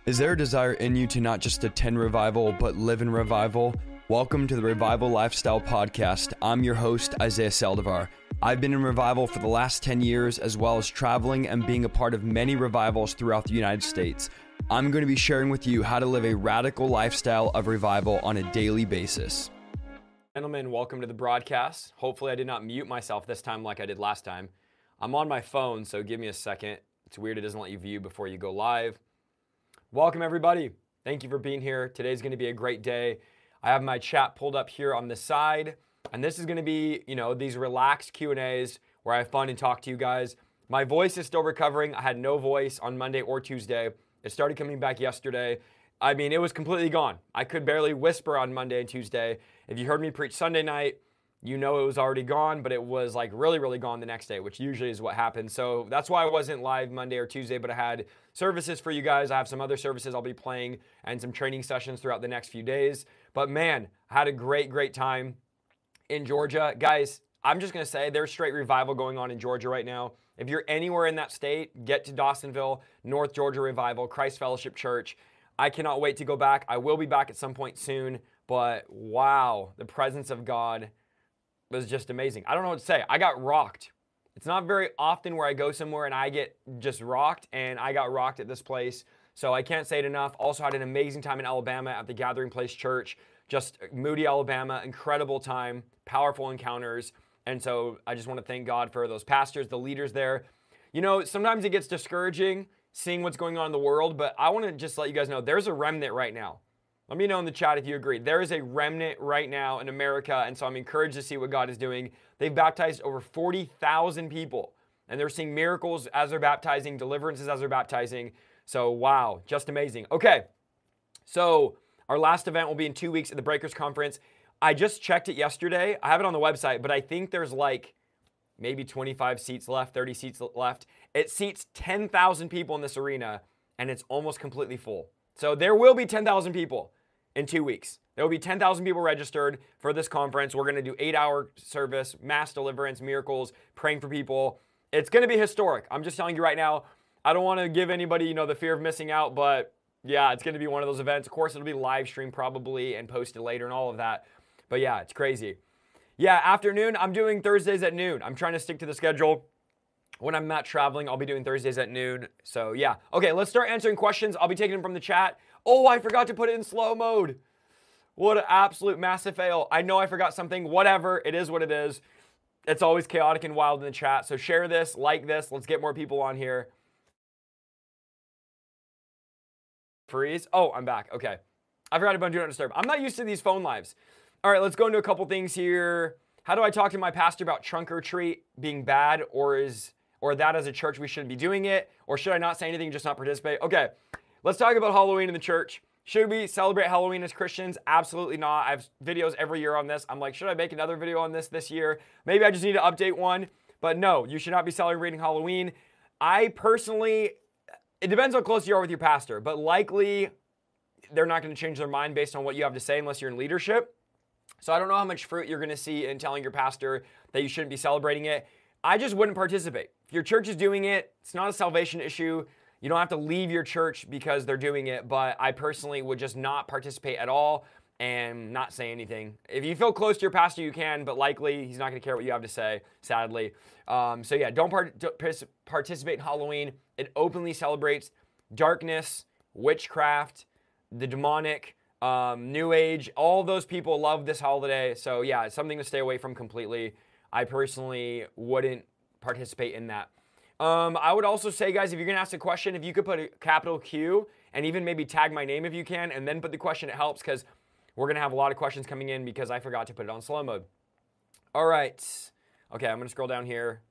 Is there a desire in you to not just attend revival, but live in revival? Welcome to the Revival Lifestyle Podcast. I'm your host, Isaiah Saldivar. I've been in revival for the last 10 years, as well as traveling and being a part of many revivals throughout the United States. I'm going to be sharing with you how to live a radical lifestyle of revival on a daily basis. Gentlemen, welcome to the broadcast. Hopefully I did not mute myself this time like I did last time. I'm on my phone, so give me a second. It's weird it doesn't let you view before you go live. Welcome everybody. Thank you for being here. Today's going to be a great day. I have my chat pulled up here on the side, and this is going to be, these relaxed Q&As where I have fun and talk to you guys. My voice is still recovering. I had no voice on Monday or Tuesday. It started coming back yesterday. I mean, it was completely gone. I could barely whisper on Monday and Tuesday. If you heard me preach Sunday night, you know it was already gone, but it was like really, really gone the next day, which usually is what happens. So that's why I wasn't live Monday or Tuesday, but I had services for you guys. I have some other services I'll be playing and some training sessions throughout the next few days. But man, I had a great time in Georgia. Guys, I'm just going to say there's straight revival going on in Georgia right now. If you're anywhere in that state, get to Dawsonville, North Georgia Revival, Christ Fellowship Church. I cannot wait to go back. I will be back at some point soon, but wow, the presence of God was just amazing. I don't know what to say. I got rocked. It's not very often where I go somewhere and I get just rocked, and I got rocked at this place. So I can't say it enough. Also had an amazing time in Alabama at the Gathering Place Church. Just Moody, Alabama. Incredible time. Powerful encounters. And so I just want to thank God for those pastors, the leaders there. Sometimes it gets discouraging seeing what's going on in the world, but I want to just let you guys know there's a remnant right now. Let me know in the chat if you agree. There is a remnant right now in America, and so I'm encouraged to see what God is doing. They've baptized over 40,000 people, and they're seeing miracles as they're baptizing, deliverances as they're baptizing. So, wow, just amazing. Okay, so our last event will be in 2 weeks at the Breakers Conference. I just checked it yesterday. I have it on the website, but I think there's like maybe 25 seats left, 30 seats left. It seats 10,000 people in this arena, and it's almost completely full. So there will be 10,000 people in 2 weeks. There will be 10,000 people registered for this conference. We're going to do 8-hour service, mass deliverance, miracles, praying for people. It's going to be historic. I'm just telling you right now. I don't want to give anybody, the fear of missing out, but yeah, it's going to be one of those events. Of course, it'll be live streamed probably and posted later and all of that. But yeah, it's crazy. Yeah, afternoon, I'm doing Thursdays at noon. I'm trying to stick to the schedule. When I'm not traveling, I'll be doing Thursdays at noon. So yeah. Okay, let's start answering questions. I'll be taking them from the chat. Oh, I forgot to put it in slow mode. What an absolute massive fail. I know I forgot something. Whatever. It is what it is. It's always chaotic and wild in the chat. So share this, like this. Let's get more people on here. Freeze. Oh, I'm back. Okay. I forgot about Do Not Disturb. I'm not used to these phone lives. All right, let's go into a couple things here. How do I talk to my pastor about trunk or treat being bad, or that as a church we shouldn't be doing it? Or should I not say anything, just not participate? Okay, let's talk about Halloween in the church. Should we celebrate Halloween as Christians? Absolutely not. I have videos every year on this. I'm like, should I make another video on this year? Maybe I just need to update one. But no, you should not be celebrating Halloween. I personally, it depends how close you are with your pastor, but likely they're not going to change their mind based on what you have to say unless you're in leadership. So I don't know how much fruit you're going to see in telling your pastor that you shouldn't be celebrating it. I just wouldn't participate. If your church is doing it, it's not a salvation issue. You don't have to leave your church because they're doing it, but I personally would just not participate at all and not say anything. If you feel close to your pastor, you can, but likely he's not going to care what you have to say, sadly. So yeah, don't participate in Halloween. It openly celebrates darkness, witchcraft, the demonic, New Age. All those people love this holiday. So yeah, it's something to stay away from completely. I personally wouldn't participate in that. I would also say, guys, if you're going to ask a question, if you could put a capital Q and even maybe tag my name if you can, and then put the question, it helps because we're going to have a lot of questions coming in because I forgot to put it on slow mode. All right. Okay, I'm going to scroll down here.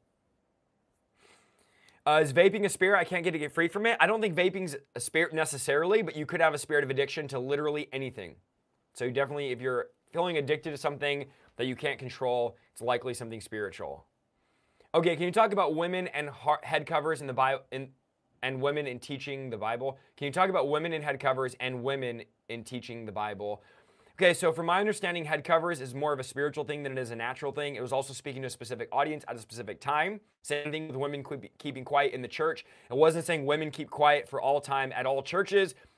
Is vaping a spirit? I can't get free from it. I don't think vaping's a spirit necessarily, but you could have a spirit of addiction to literally anything. So you definitely, if you're feeling addicted to something that you can't control, it's likely something spiritual. Okay, can you talk about women and head covers in the Bible and women in teaching the Bible? Can you talk about women in head covers and women in teaching the Bible? Okay, so from my understanding, head covers is more of a spiritual thing than it is a natural thing. It was also speaking to a specific audience at a specific time. Same thing with women keeping quiet in the church. It wasn't saying women keep quiet for all time at all churches.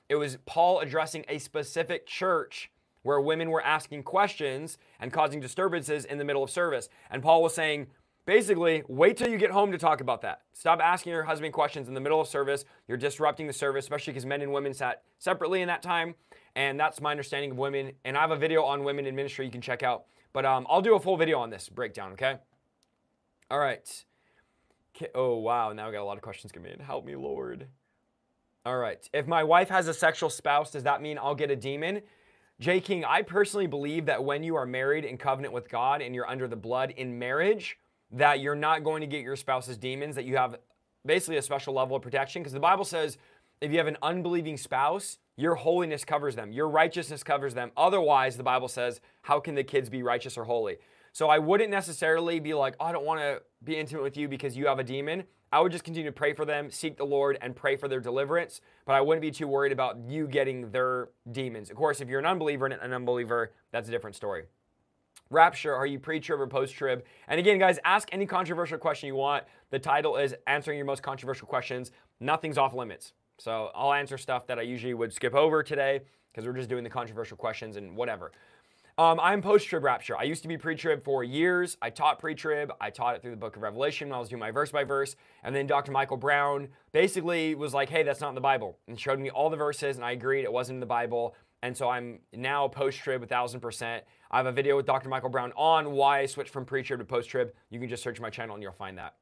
It was Paul addressing a specific church where women were asking questions and causing disturbances in the middle of service. And Paul was saying, basically, wait till you get home to talk about that. Stop asking your husband questions in the middle of service. You're disrupting the service, especially because men and women sat separately in that time. And that's my understanding of women. And I have a video on women in ministry you can check out. But I'll do a full video on this breakdown, okay? All right. Oh, wow. Now we got a lot of questions coming in. Help me, Lord. All right. If my wife has a sexual spouse, does that mean I'll get a demon? Jay King, I personally believe that when you are married in covenant with God and you're under the blood in marriage, that you're not going to get your spouse's demons, that you have basically a special level of protection. Because the Bible says if you have an unbelieving spouse, your holiness covers them. Your righteousness covers them. Otherwise, the Bible says, how can the kids be righteous or holy? So I wouldn't necessarily be like, oh, I don't want to be intimate with you because you have a demon. I would just continue to pray for them, seek the Lord, and pray for their deliverance. But I wouldn't be too worried about you getting their demons. Of course, if you're an unbeliever and an unbeliever, that's a different story. Rapture, are you pre-trib or post-trib? And again, guys, ask any controversial question you want. The title is Answering Your Most Controversial Questions. Nothing's off limits. So I'll answer stuff that I usually would skip over today because we're just doing the controversial questions and whatever. I'm post-trib rapture. I used to be pre-trib for years. I taught pre-trib. I taught it through the book of Revelation when I was doing my verse by verse. And then Dr. Michael Brown basically was like, hey, that's not in the Bible. And showed me all the verses, and I agreed it wasn't in the Bible. And so I'm now post-trib 1,000%. I have a video with Dr. Michael Brown on why I switched from pre-trib to post-trib. You can just search my channel and you'll find that.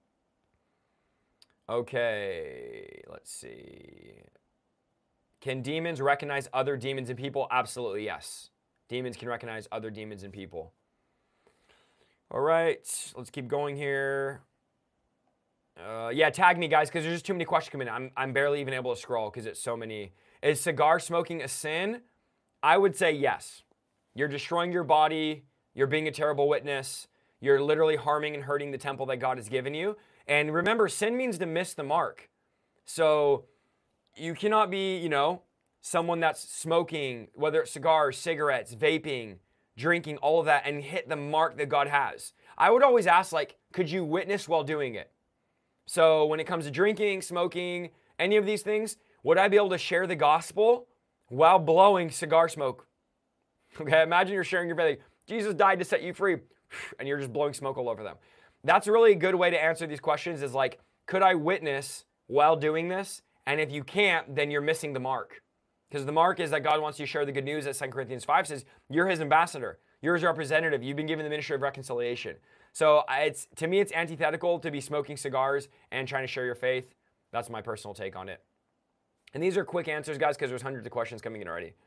Okay, let's see. Can demons recognize other demons in people? Absolutely, yes. Demons can recognize other demons in people. All right, let's keep going here. Yeah, tag me, guys, because there's just too many questions coming in. I'm barely even able to scroll because it's so many. Is cigar smoking a sin? I would say yes. You're destroying your body. You're being a terrible witness. You're literally harming and hurting the temple that God has given you. And remember, sin means to miss the mark. So you cannot be, someone that's smoking, whether it's cigars, cigarettes, vaping, drinking, all of that, and hit the mark that God has. I would always ask, could you witness while doing it? So when it comes to drinking, smoking, any of these things, would I be able to share the gospel while blowing cigar smoke? Okay, imagine you're sharing your faith. Jesus died to set you free, and you're just blowing smoke all over them. That's a really good way to answer these questions is could I witness while doing this? And if you can't, then you're missing the mark. Because the mark is that God wants you to share the good news, as 2 Corinthians 5 says, you're his ambassador. You're his representative. You've been given the ministry of reconciliation. So to me, it's antithetical to be smoking cigars and trying to share your faith. That's my personal take on it. And these are quick answers, guys, because there's hundreds of questions coming in already.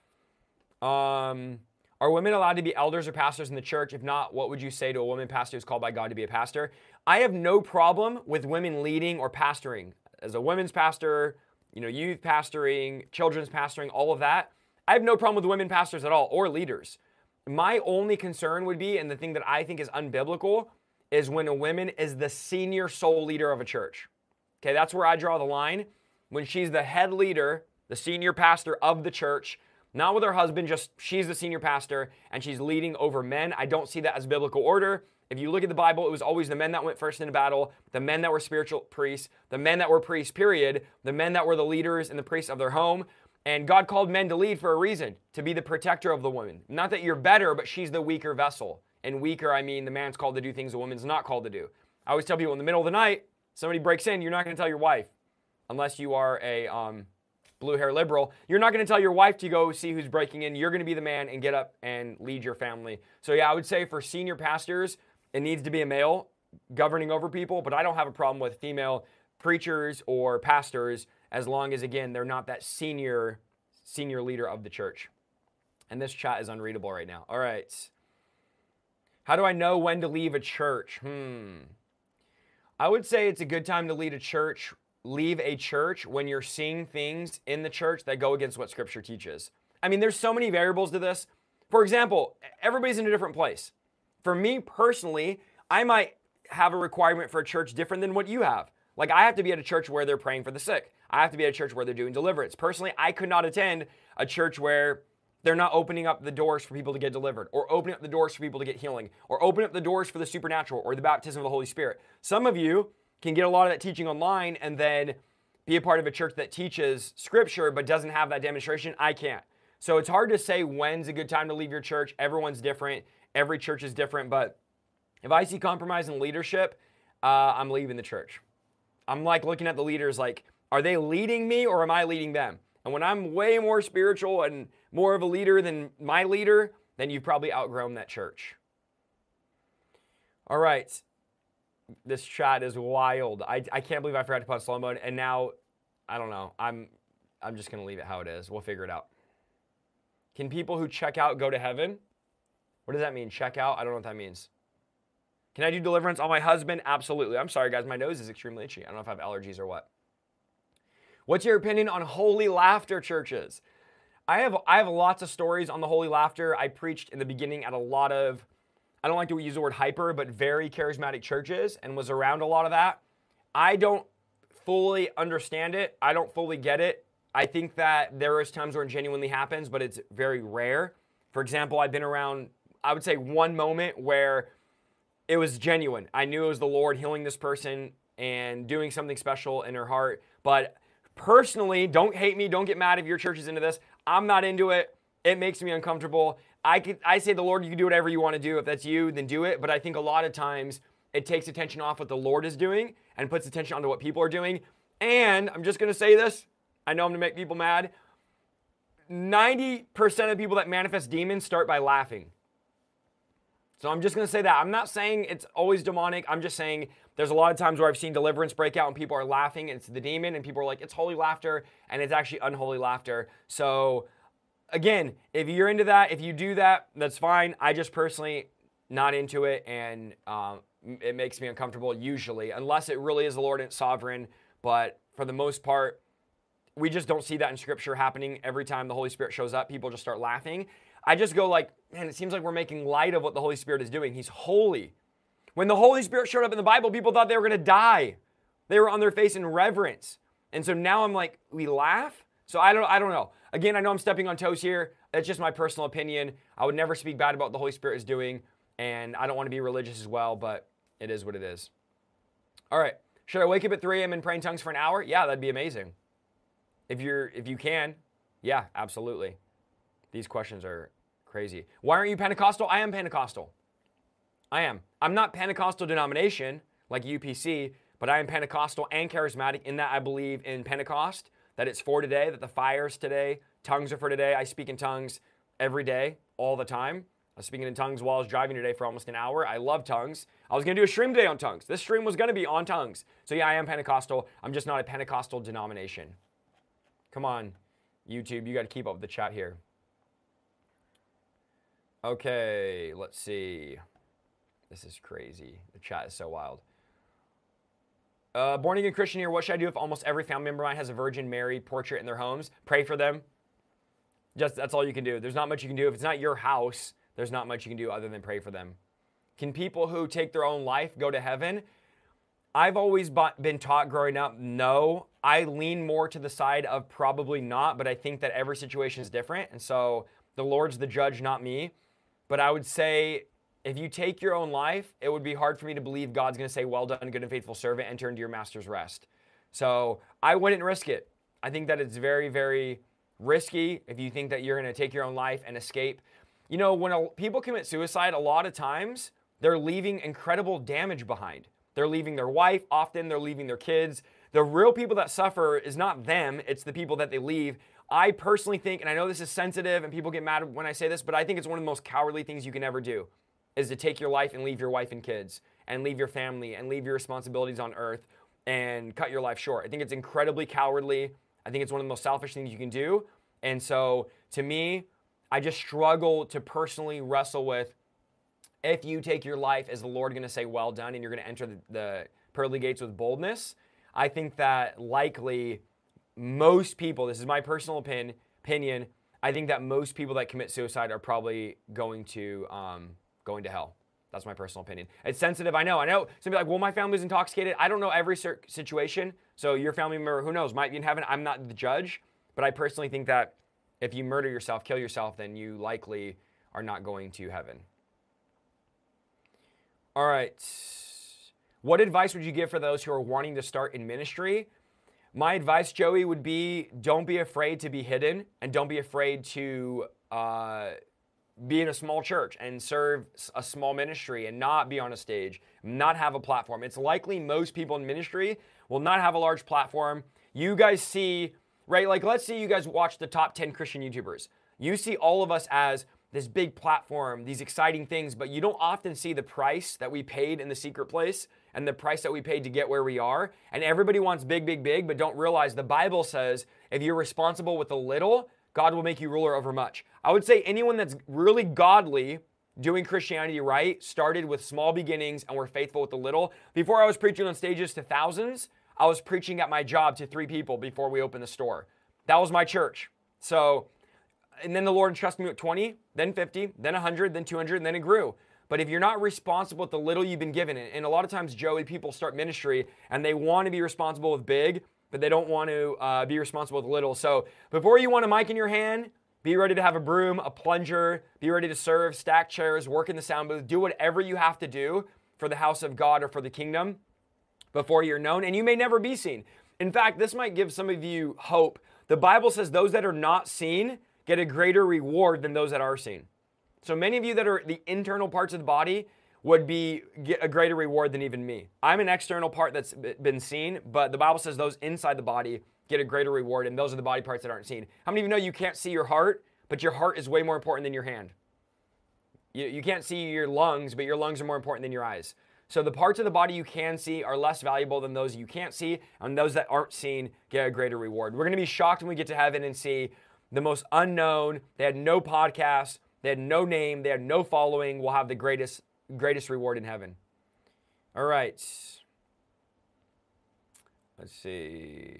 Are women allowed to be elders or pastors in the church? If not, what would you say to a woman pastor who's called by God to be a pastor? I have no problem with women leading or pastoring. As a women's pastor, youth pastoring, children's pastoring, all of that. I have no problem with women pastors at all or leaders. My only concern would be, and the thing that I think is unbiblical, is when a woman is the senior sole leader of a church. Okay, that's where I draw the line. When she's the head leader, the senior pastor of the church, not with her husband, just she's the senior pastor and she's leading over men. I don't see that as biblical order. If you look at the Bible, it was always the men that went first into battle, the men that were spiritual priests, the men that were priests, period, the men that were the leaders and the priests of their home. And God called men to lead for a reason, to be the protector of the woman. Not that you're better, but she's the weaker vessel. And weaker, I mean the man's called to do things the woman's not called to do. I always tell people in the middle of the night, somebody breaks in, you're not going to tell your wife, unless you are a blue hair liberal. You're not going to tell your wife to go see who's breaking in. You're going to be the man and get up and lead your family. So yeah, I would say for senior pastors, it needs to be a male governing over people, but I don't have a problem with female preachers or pastors as long as, again, they're not that senior leader of the church. And this chat is unreadable right now. All right. How do I know when to leave a church? I would say it's a good time to leave a church when you're seeing things in the church that go against what Scripture teaches. I mean, there's so many variables to this. For example, everybody's in a different place. For me personally, I might have a requirement for a church different than what you have. I have to be at a church where they're praying for the sick. I have to be at a church where they're doing deliverance. Personally, I could not attend a church where they're not opening up the doors for people to get delivered, or opening up the doors for people to get healing, or opening up the doors for the supernatural or the baptism of the Holy Spirit. Some of you can get a lot of that teaching online and then be a part of a church that teaches scripture but doesn't have that demonstration. I can't. So it's hard to say when's a good time to leave your church. Everyone's different. Every church is different. But if I see compromise in leadership, I'm leaving the church. I'm like looking at the leaders like, are they leading me or am I leading them? And when I'm way more spiritual and more of a leader than my leader, then you've probably outgrown that church. All right. This chat is wild. I can't believe I forgot to put slow mode. And now, I don't know. I'm just going to leave it how it is. We'll figure it out. Can people who check out go to heaven? What does that mean? Check out? I don't know what that means. Can I do deliverance on my husband? Absolutely. I'm sorry, guys. My nose is extremely itchy. I don't know if I have allergies or what. What's your opinion on Holy Laughter churches? I have lots of stories on the Holy Laughter. I preached in the beginning at a lot of, I don't like to use the word hyper, but very charismatic churches and was around a lot of that. I don't fully understand it. I don't fully get it. I think that there is times where it genuinely happens, but it's very rare. For example, I've been around, I would say one moment where it was genuine. I knew it was the Lord healing this person and doing something special in her heart. But personally, don't hate me. Don't get mad if your church is into this. I'm not into it. It makes me uncomfortable. I say the Lord, you can do whatever you want to do. If that's you, then do it. But I think a lot of times it takes attention off what the Lord is doing and puts attention onto what people are doing. And I'm just going to say this. I know I'm going to make people mad. 90% of people that manifest demons start by laughing. So I'm just going to say that. I'm not saying it's always demonic. I'm just saying there's a lot of times where I've seen deliverance break out and people are laughing and it's the demon and people are like, it's holy laughter, and it's actually unholy laughter. So again, if you're into that, if you do that, that's fine. I just personally not into it, and it makes me uncomfortable usually, unless it really is the Lord and it's sovereign. But for the most part, we just don't see that in Scripture happening. Every time the Holy Spirit shows up, people just start laughing. I just go like, man, it seems like we're making light of what the Holy Spirit is doing. He's holy. When the Holy Spirit showed up in the Bible, people thought they were going to die. They were on their face in reverence. And so now I'm like, we laugh? So I don't know. Again, I know I'm stepping on toes here. That's just my personal opinion. I would never speak bad about what the Holy Spirit is doing, and I don't want to be religious as well, but it is what it is. All right. Should I wake up at 3 a.m. and pray in tongues for an hour? Yeah, that'd be amazing. If you can, yeah, absolutely. These questions are crazy. Why aren't you Pentecostal? I am Pentecostal. I am. I'm not Pentecostal denomination like UPC, but I am Pentecostal and charismatic in that I believe in Pentecost, that it's for today, that the fire's today, tongues are for today. I speak in tongues every day, all the time. I was speaking in tongues while I was driving today for almost an hour. I love tongues. I was going to do a stream today on tongues. This stream was going to be on tongues. So yeah, I am Pentecostal. I'm just not a Pentecostal denomination. Come on, YouTube. You got to keep up with the chat here. Okay, let's see. This is crazy. The chat is so wild. Born again Christian here. What should I do if almost every family member of mine has a Virgin Mary portrait in their homes? Pray for them. That's all you can do. There's not much you can do. If it's not your house, there's not much you can do other than pray for them. Can people who take their own life go to heaven? I've always been taught growing up, no. I lean more to the side of probably not, but I think that every situation is different. And so the Lord's the judge, not me. But I would say if you take your own life, it would be hard for me to believe God's going to say, well done, good and faithful servant, enter into your master's rest. So I wouldn't risk it. I think that it's very, very risky if you think that you're going to take your own life and escape. You know, when people commit suicide, a lot of times they're leaving incredible damage behind. They're leaving their wife. Often they're leaving their kids. The real people that suffer is not them. It's the people that they leave. I personally think, and I know this is sensitive and people get mad when I say this, but I think it's one of the most cowardly things you can ever do is to take your life and leave your wife and kids and leave your family and leave your responsibilities on earth and cut your life short. I think it's incredibly cowardly. I think it's one of the most selfish things you can do. And so to me, I just struggle to personally wrestle with, if you take your life, is the Lord going to say, well done, and you're going to enter the pearly gates with boldness? I think that likely most people, this is my personal opinion, I think that most people that commit suicide are probably going to hell. That's my personal opinion. It's sensitive, I know. Somebody like, well, my family's intoxicated. I don't know every situation. So your family member, who knows, might be in heaven. I'm not the judge. But I personally think that if you murder yourself, kill yourself, then you likely are not going to heaven. All right. What advice would you give for those who are wanting to start in ministry? My advice, Joey, would be don't be afraid to be hidden, and don't be afraid to be in a small church and serve a small ministry and not be on a stage, not have a platform. It's likely most people in ministry will not have a large platform. You guys see, right? Like, let's say you guys watch the top 10 Christian YouTubers. You see all of us as this big platform, these exciting things, but you don't often see the price that we paid in the secret place and the price that we paid to get where we are. And everybody wants big, big, big, but don't realize the Bible says if you're responsible with a little, God will make you ruler over much. I would say anyone that's really godly, doing Christianity right, started with small beginnings and were faithful with the little. Before I was preaching on stages to thousands, I was preaching at my job to 3 people before we opened the store. That was my church. So, and then the Lord entrusted me with 20, then 50, then 100, then 200, and then it grew. But if you're not responsible with the little you've been given, and a lot of times, Joey, people start ministry and they want to be responsible with big, but they don't want to be responsible with little. So before you want a mic in your hand, be ready to have a broom, a plunger, be ready to serve, stack chairs, work in the sound booth, do whatever you have to do for the house of God or for the kingdom before you're known, and you may never be seen. In fact, this might give some of you hope. The Bible says those that are not seen get a greater reward than those that are seen. So many of you that are the internal parts of the body would get a greater reward than even me. I'm an external part that's been seen, but the Bible says those inside the body get a greater reward, and those are the body parts that aren't seen. How many of you know you can't see your heart, but your heart is way more important than your hand? You can't see your lungs, but your lungs are more important than your eyes. So the parts of the body you can see are less valuable than those you can't see, and those that aren't seen get a greater reward. We're going to be shocked when we get to heaven and see the most unknown. They had no podcast, they had no name, they had no following, will have the greatest reward in heaven. All right. Let's see.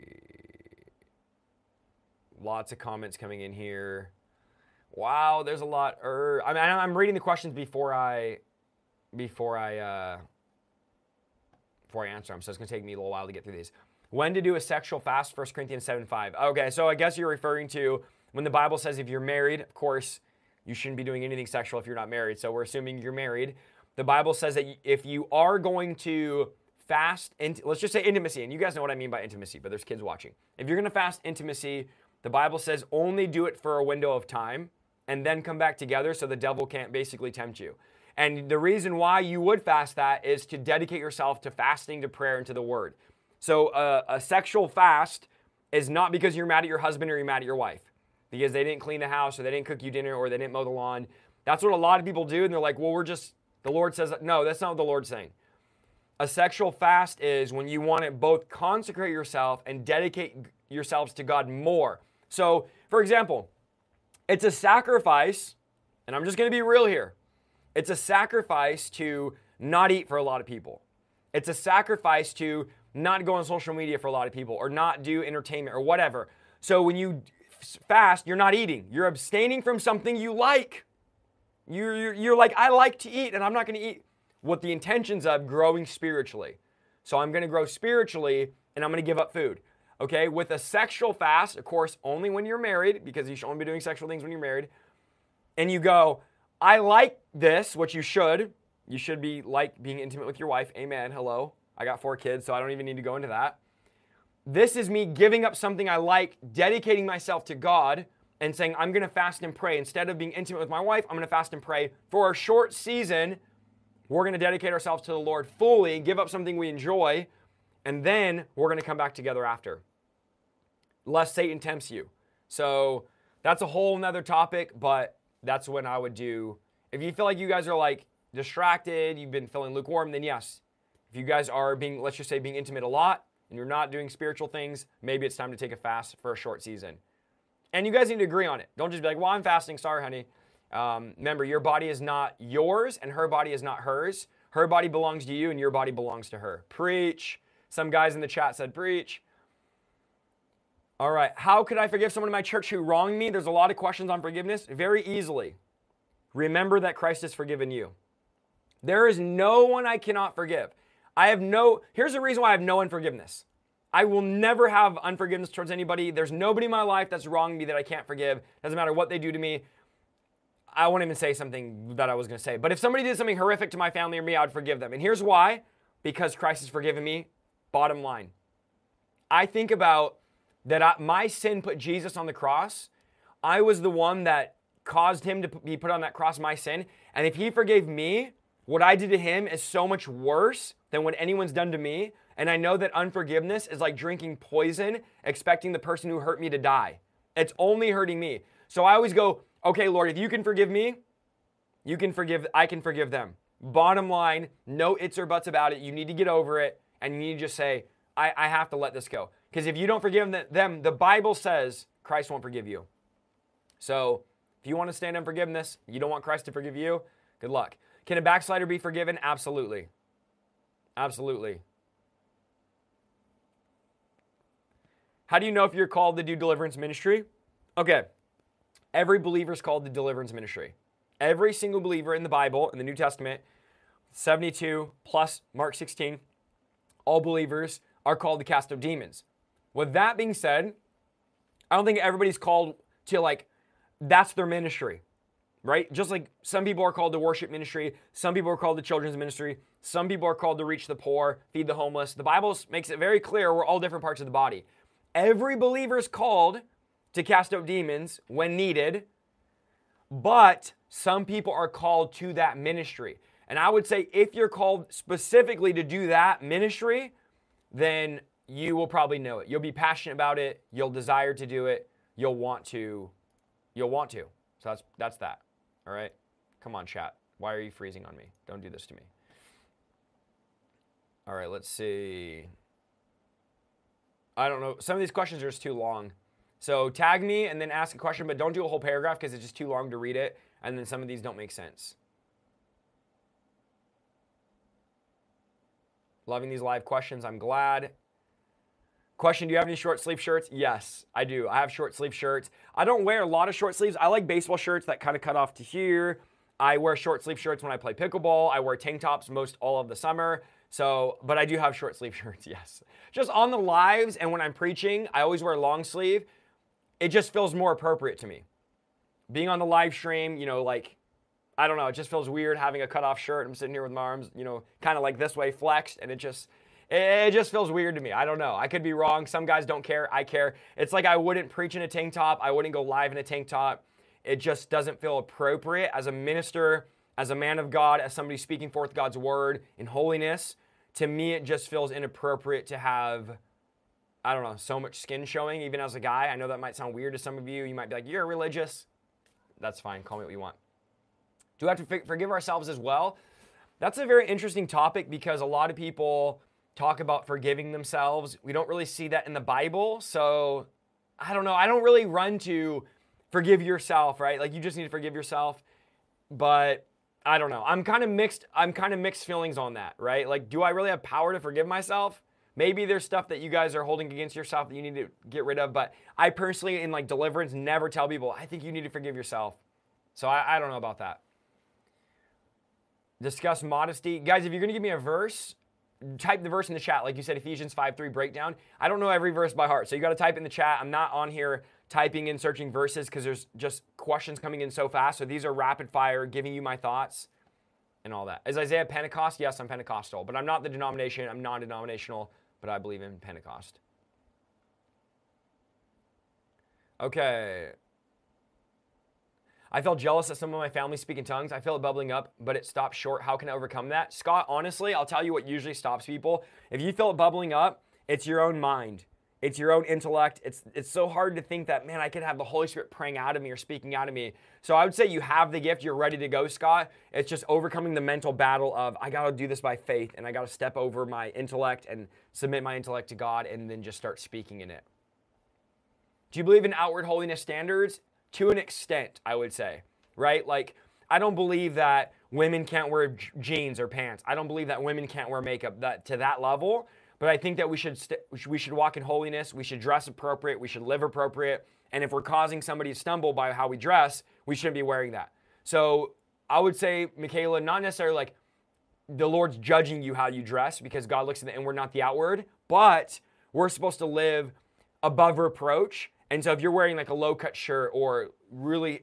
Lots of comments coming in here. Wow, there's a lot. I'm reading the questions before I answer them, so it's going to take me a little while to get through these. When to do a sexual fast, 1 Corinthians 7:5. Okay, so I guess you're referring to when the Bible says if you're married, of course, you shouldn't be doing anything sexual if you're not married, so we're assuming you're married. The Bible says that if you are going to fast, let's just say intimacy, and you guys know what I mean by intimacy, but there's kids watching. If you're going to fast intimacy, the Bible says only do it for a window of time and then come back together so the devil can't basically tempt you. And the reason why you would fast that is to dedicate yourself to fasting, to prayer, and to the word. So a sexual fast is not because you're mad at your husband or you're mad at your wife, because they didn't clean the house or they didn't cook you dinner or they didn't mow the lawn. That's what a lot of people do, and they're like, well, the Lord says that. No, that's not what the Lord's saying. A sexual fast is when you want to both consecrate yourself and dedicate yourselves to God more. So, for example, it's a sacrifice, and I'm just going to be real here. It's a sacrifice to not eat for a lot of people. It's a sacrifice to not go on social media for a lot of people or not do entertainment or whatever. So when you fast, you're not eating. You're abstaining from something you like. You're like, I like to eat and I'm not going to eat. With the intentions of growing spiritually. So I'm going to grow spiritually and I'm going to give up food. Okay, with a sexual fast, of course, only when you're married, because you should only be doing sexual things when you're married. And you go, I like this, which you should. You should be like being intimate with your wife. Amen. Hello. I got 4 kids, so I don't even need to go into that. This is me giving up something I like, dedicating myself to God, and saying, I'm going to fast and pray. Instead of being intimate with my wife, I'm going to fast and pray for a short season. We're going to dedicate ourselves to the Lord fully, give up something we enjoy, and then we're going to come back together after, lest Satan tempts you. So that's a whole nother topic, but that's when I would do. If you feel like you guys are like distracted, you've been feeling lukewarm, then yes. If you guys are being, let's just say, being intimate a lot, and you're not doing spiritual things, maybe it's time to take a fast for a short season. And you guys need to agree on it. Don't just be like, well, I'm fasting. Sorry, honey. Remember, your body is not yours and her body is not hers. Her body belongs to you and your body belongs to her. Preach. Some guys in the chat said preach. All right. How could I forgive someone in my church who wronged me? There's a lot of questions on forgiveness. Very easily. Remember that Christ has forgiven you. There is no one I cannot forgive. Here's the reason why I have no unforgiveness. I will never have unforgiveness towards anybody. There's nobody in my life that's wronged me that I can't forgive. Doesn't matter what they do to me. I won't even say something that I was going to say. But if somebody did something horrific to my family or me, I would forgive them. And here's why. Because Christ has forgiven me. Bottom line. I think about that my sin put Jesus on the cross. I was the one that caused him to be put on that cross, my sin. And if he forgave me, what I did to him is so much worse than what anyone's done to me. And I know that unforgiveness is like drinking poison, expecting the person who hurt me to die. It's only hurting me. So I always go, okay, Lord, if you can forgive me, I can forgive them. Bottom line, no ifs or buts about it. You need to get over it. And you need to just say, I have to let this go. Because if you don't forgive them, the Bible says Christ won't forgive you. So if you want to stand in forgiveness, you don't want Christ to forgive you, good luck. Can a backslider be forgiven? Absolutely. Absolutely. How do you know if you're called to do deliverance ministry? Okay. Every believer is called to deliverance ministry. Every single believer in the Bible, in the New Testament, 72 plus Mark 16, all believers are called to cast out demons. With that being said, I don't think everybody's called to that's their ministry, right? Just like some people are called to worship ministry, some people are called to children's ministry, some people are called to reach the poor, feed the homeless. The Bible makes it very clear we're all different parts of the body. Every believer is called to cast out demons when needed, but some people are called to that ministry. And I would say if you're called specifically to do that ministry, then you will probably know it. You'll be passionate about it. You'll desire to do it. You'll want to. So that's that. All right? Come on, chat. Why are you freezing on me? Don't do this to me. All right, let's see. I don't know. Some of these questions are just too long. So tag me and then ask a question, but don't do a whole paragraph because it's just too long to read it. And then some of these don't make sense. Loving these live questions. I'm glad. Question, do you have any short sleeve shirts? Yes, I do. I have short sleeve shirts. I don't wear a lot of short sleeves. I like baseball shirts that kind of cut off to here. I wear short sleeve shirts when I play pickleball. I wear tank tops most all of the summer. So, but I do have short sleeve shirts, yes. Just on the lives and when I'm preaching, I always wear long sleeve. It just feels more appropriate to me. Being on the live stream, I don't know, it just feels weird having a cut off shirt. I'm sitting here with my arms, kind of like this way flexed, and it just feels weird to me. I don't know. I could be wrong. Some guys don't care. I care. It's like I wouldn't preach in a tank top. I wouldn't go live in a tank top. It just doesn't feel appropriate as a minister, as a man of God, as somebody speaking forth God's word in holiness. To me, it just feels inappropriate to have, I don't know, so much skin showing, even as a guy. I know that might sound weird to some of you. You might be like, you're religious. That's fine. Call me what you want. Do we have to forgive ourselves as well? That's a very interesting topic because a lot of people talk about forgiving themselves. We don't really see that in the Bible. So I don't know. I don't really run to forgive yourself, right? Like you just need to forgive yourself. But I don't know. I'm kind of mixed feelings on that, right? Like, do I really have power to forgive myself? Maybe there's stuff that you guys are holding against yourself that you need to get rid of. But I personally, in deliverance, never tell people, I think you need to forgive yourself. So I don't know about that. Discuss modesty. Guys, if you're going to give me a verse, type the verse in the chat. Like you said, Ephesians 5:3 breakdown. I don't know every verse by heart. So you got to type in the chat. I'm not on here typing and searching verses because there's just questions coming in so fast. So these are rapid fire, giving you my thoughts and all that. Is Isaiah Pentecost? Yes, I'm Pentecostal. But I'm not the denomination. I'm non-denominational, but I believe in Pentecost. Okay. I felt jealous that some of my family speak in tongues. I feel it bubbling up, but it stopped short. How can I overcome that? Scott, honestly, I'll tell you what usually stops people. If you feel it bubbling up, it's your own mind. It's your own intellect. It's so hard to think that, man, I could have the Holy Spirit praying out of me or speaking out of me. So I would say you have the gift. You're ready to go, Scott. It's just overcoming the mental battle of, I got to do this by faith, and I got to step over my intellect and submit my intellect to God and then just start speaking in it. Do you believe in outward holiness standards? To an extent, I would say, right? Like, I don't believe that women can't wear jeans or pants. I don't believe that women can't wear makeup to that level. But I think that we should walk in holiness. We should dress appropriate. We should live appropriate. And if we're causing somebody to stumble by how we dress, we shouldn't be wearing that. So I would say, Michaela, not necessarily like the Lord's judging you how you dress because God looks at the inward, not the outward. But we're supposed to live above reproach. And so if you're wearing like a low-cut shirt or really,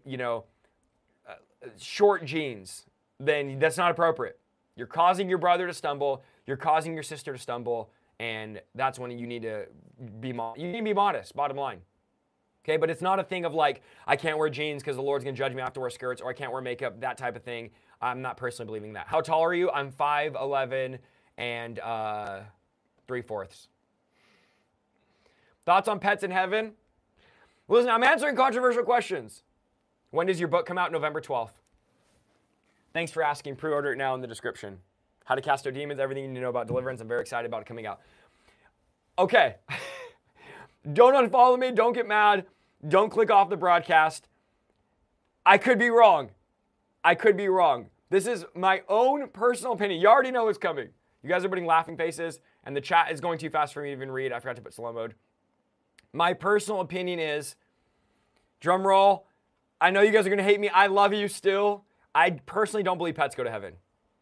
short jeans, then that's not appropriate. You're causing your brother to stumble. You're causing your sister to stumble. And that's when you need to be modest, bottom line. Okay, but it's not a thing of like, I can't wear jeans because the Lord's going to judge me. I have to wear skirts, or I can't wear makeup, that type of thing. I'm not personally believing that. How tall are you? I'm 5'11" and 3/4. Thoughts on pets in heaven? Listen, I'm answering controversial questions. When does your book come out? November 12th. Thanks for asking. Pre-order it now in the description. How to Cast Out Demons, everything you need to know about deliverance. I'm very excited about it coming out. Okay. Don't unfollow me. Don't get mad. Don't click off the broadcast. I could be wrong. This is my own personal opinion. You already know what's coming. You guys are putting laughing faces, and the chat is going too fast for me to even read. I forgot to put slow mode. My personal opinion is, drum roll, I know you guys are going to hate me. I love you still. I personally don't believe pets go to heaven.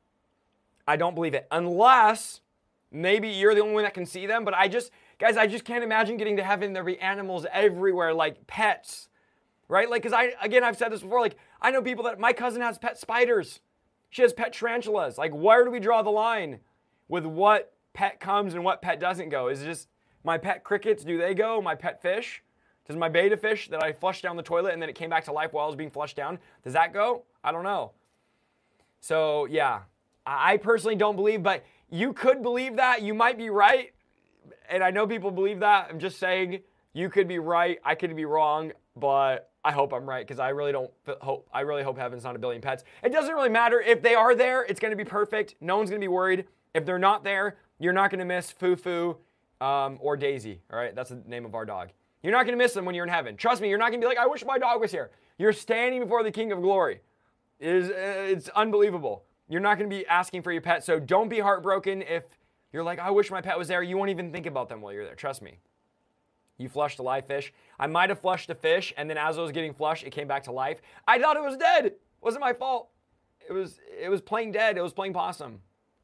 I don't believe it. Unless maybe you're the only one that can see them, but I just can't imagine getting to heaven. There'll be animals everywhere, like pets, right? Like, because I've said this before, like, I know people that, my cousin has pet spiders. She has pet tarantulas. Like, where do we draw the line with what pet comes and what pet doesn't go? Is it just my pet crickets, do they go? My pet fish? Does my betta fish that I flushed down the toilet and then it came back to life while I was being flushed down, does that go? I don't know. So, yeah, I personally don't believe, but you could believe that. You might be right. And I know people believe that. I'm just saying, you could be right. I could be wrong, but I hope I'm right because I really hope heaven's not a billion pets. It doesn't really matter. If they are there, it's going to be perfect. No one's going to be worried. If they're not there, you're not going to miss Fufu or Daisy. All right, that's the name of our dog. You're not going to miss them when you're in heaven. Trust me, you're not going to be like, I wish my dog was here. You're standing before the King of Glory. It's unbelievable. You're not going to be asking for your pet, so don't be heartbroken if you're like, I wish my pet was there. You won't even think about them while you're there. Trust me. You flushed a live fish. I might have flushed a fish, and then as I was getting flushed, it came back to life. I thought it was dead. It wasn't my fault. It was playing dead. It was playing possum.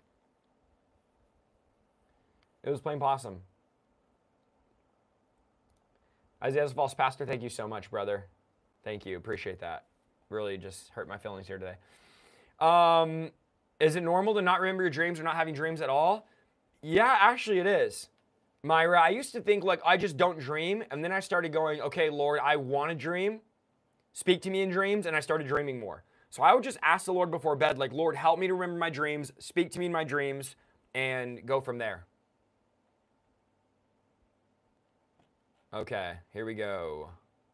It was playing possum. Isaiah's false pastor, thank you so much, brother. Thank you. Appreciate that. Really just hurt my feelings here today. Is it normal to not remember your dreams or not having dreams at all? Yeah, actually it is. Myra, I used to think like I just don't dream, and then I started going, okay, Lord, I want to dream. Speak to me in dreams, and I started dreaming more. So I would just ask the Lord before bed, like, Lord, help me to remember my dreams, speak to me in my dreams, and go from there. Okay, here we go.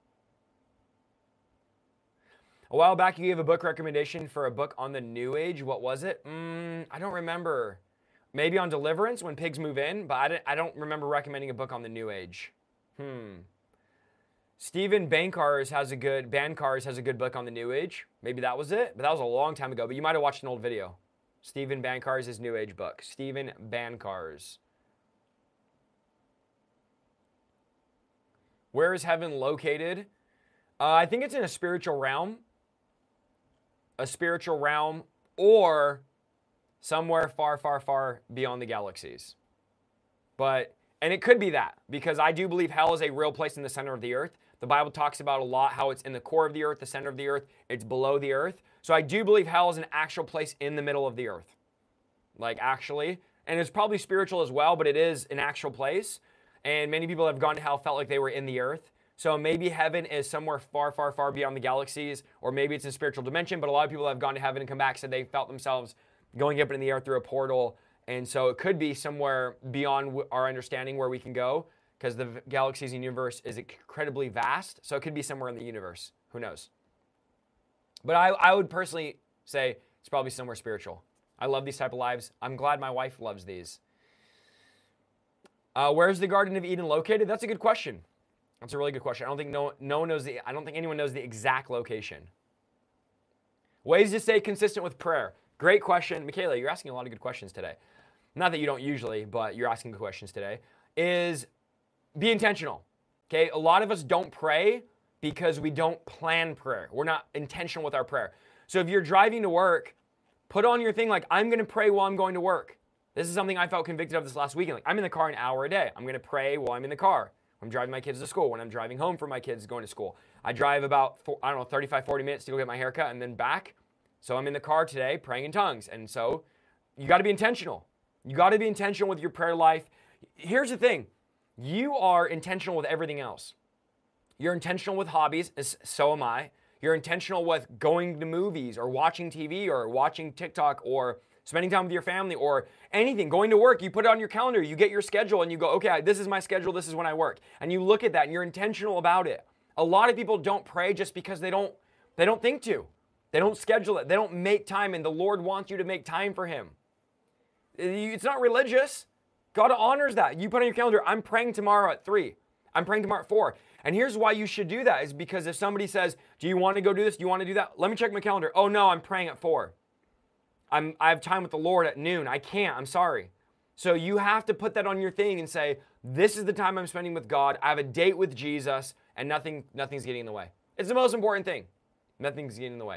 A while back, you gave a book recommendation for a book on the New Age. What was it? I don't remember. Maybe on deliverance when pigs move in, but I don't remember recommending a book on the New Age. Stephen Bankars has a good book on the New Age. Maybe that was it, but that was a long time ago. But you might have watched an old video. Stephen Bankars' New Age book. Stephen Bankars. Where is heaven located? I think it's in a spiritual realm. A spiritual realm, or somewhere far, far, far beyond the galaxies. And it could be that, because I do believe hell is a real place in the center of the earth. The Bible talks about a lot how it's in the core of the earth, the center of the earth, it's below the earth. So I do believe hell is an actual place in the middle of the earth. Like actually. And it's probably spiritual as well, but it is an actual place. And many people that have gone to hell felt like they were in the earth. So maybe heaven is somewhere far, far, far beyond the galaxies, or maybe it's in a spiritual dimension, but a lot of people that have gone to heaven and come back said they felt themselves going up in the air through a portal. And so it could be somewhere beyond our understanding where we can go, because the galaxies and universe is incredibly vast. So it could be somewhere in the universe. Who knows? But I would personally say it's probably somewhere spiritual. I love these type of lives. I'm glad my wife loves these. Where's the Garden of Eden located? That's a good question. That's a really good question. I don't think I don't think anyone knows the exact location. Ways to stay consistent with prayer. Great question. Michaela, you're asking a lot of good questions today. Not that you don't usually, but you're asking good questions today. Is be intentional. Okay? A lot of us don't pray because we don't plan prayer. We're not intentional with our prayer. So if you're driving to work, put on your thing like, I'm going to pray while I'm going to work. This is something I felt convicted of this last weekend. Like, I'm in the car an hour a day. I'm going to pray while I'm in the car. I'm driving my kids to school, when I'm driving home from my kids going to school. I drive about, 35, 40 minutes to go get my haircut and then back. So I'm in the car today praying in tongues. And so you got to be intentional. You got to be intentional with your prayer life. here's the thing. You are intentional with everything else. You're intentional with hobbies, so am I. You're intentional with going to movies or watching TV or watching TikTok or spending time with your family or anything. Going to work, you put it on your calendar, you get your schedule and you go, okay, this is my schedule, this is when I work. And you look at that and you're intentional about it. A lot of people don't pray just because they don't think to. They don't schedule it. They don't make time, and the Lord wants you to make time for Him. It's not religious. God honors that. You put on your calendar, I'm praying tomorrow at 3. I'm praying tomorrow at 4. And here's why you should do that is because if somebody says, do you want to go do this? Do you want to do that? Let me check my calendar. Oh no, I'm praying at 4. I have time with the Lord at noon. I can't, I'm sorry. So you have to put that on your thing and say, this is the time I'm spending with God. I have a date with Jesus and nothing's getting in the way. It's the most important thing. Nothing's getting in the way.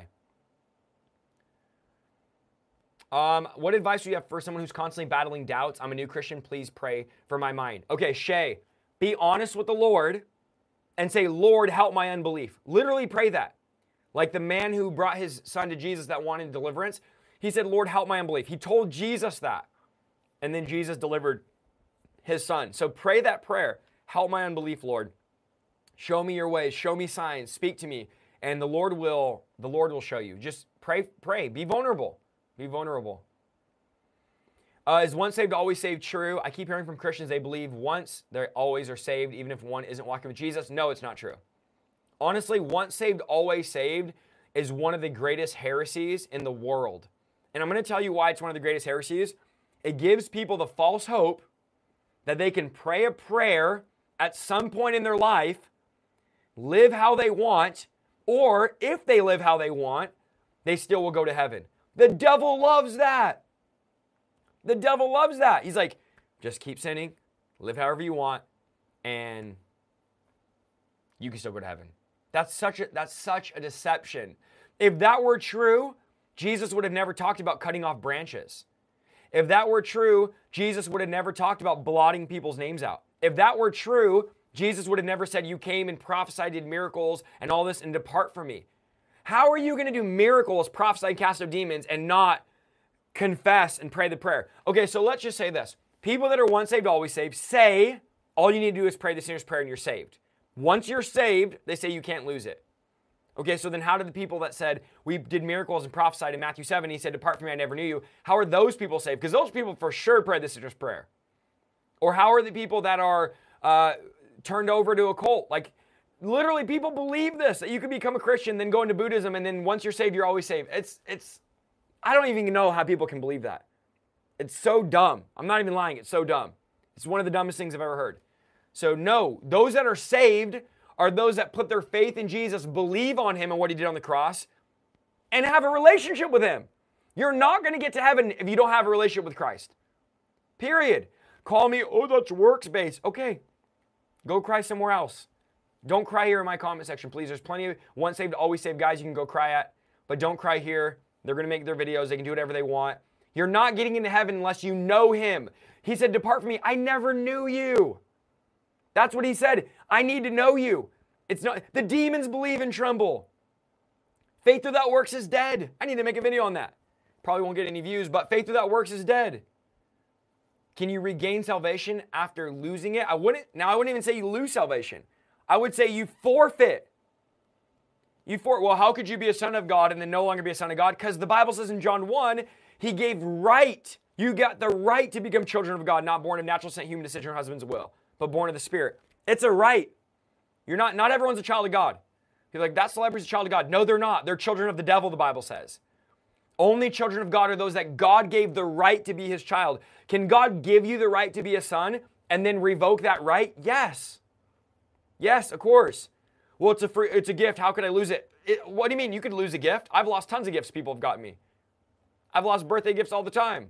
What advice do you have for someone who's constantly battling doubts? I'm a new Christian. Please pray for my mind. Okay, Shay, be honest with the Lord and say, Lord, help my unbelief. Literally pray that. Like the man who brought his son to Jesus that wanted deliverance. He said, Lord, help my unbelief. He told Jesus that. And then Jesus delivered his son. So pray that prayer. Help my unbelief, Lord. Show me your ways. Show me signs. Speak to me. And the Lord will show you. Just pray. Be vulnerable. Be vulnerable. Is once saved, always saved true? I keep hearing from Christians they believe once they always are saved, even if one isn't walking with Jesus. No, it's not true. Honestly, once saved, always saved is one of the greatest heresies in the world. And I'm going to tell you why it's one of the greatest heresies. It gives people the false hope that they can pray a prayer at some point in their life, live how they want, or if they live how they want, they still will go to heaven. The devil loves that. The devil loves that. He's like, just keep sinning, live however you want, and you can still go to heaven. That's such a deception. If that were true, Jesus would have never talked about cutting off branches. If that were true, Jesus would have never talked about blotting people's names out. If that were true, Jesus would have never said, you came and prophesied, did miracles and all this, and depart from me. How are you going to do miracles, prophesy, cast out demons, and not confess and pray the prayer? Okay, so let's just say this. People that are once saved, always saved, say all you need to do is pray the sinner's prayer and you're saved. Once you're saved, they say you can't lose it. Okay, so then how did the people that said, we did miracles and prophesied in Matthew 7, he said, depart from me, I never knew you. How are those people saved? Because those people for sure pray the sinner's prayer. Or how are the people that are turned over to a cult? Like, literally, people believe this, that you can become a Christian, then go into Buddhism, and then once you're saved, you're always saved. I don't even know how people can believe that. It's so dumb. I'm not even lying. It's so dumb. It's one of the dumbest things I've ever heard. So no, those that are saved are those that put their faith in Jesus, believe on Him and what He did on the cross, and have a relationship with Him. You're not going to get to heaven if you don't have a relationship with Christ. Period. Call me, oh, that's works-based. Okay, go cry somewhere else. Don't cry here in my comment section, please. There's plenty of once saved, always saved guys you can go cry at, but don't cry here. They're going to make their videos. They can do whatever they want. You're not getting into heaven unless you know Him. He said, depart from me. I never knew you. That's what He said. I need to know you. It's not, the demons believe and tremble. Faith without works is dead. I need to make a video on that. Probably won't get any views, but faith without works is dead. Can you regain salvation after losing it? I wouldn't even say you lose salvation. I would say you forfeit. Well, how could you be a son of God and then no longer be a son of God? Because the Bible says in John 1, He gave right. You got the right to become children of God, not born of natural descent, human decision, or husband's will, but born of the Spirit. It's a right. Not everyone's a child of God. You're like, that celebrity's a child of God. No, they're not. They're children of the devil, the Bible says. Only children of God are those that God gave the right to be His child. Can God give you the right to be a son and then revoke that right? Yes. Yes, of course. Well, it's a gift. How could I lose it? What do you mean? You could lose a gift. I've lost tons of gifts people have gotten me. I've lost birthday gifts all the time.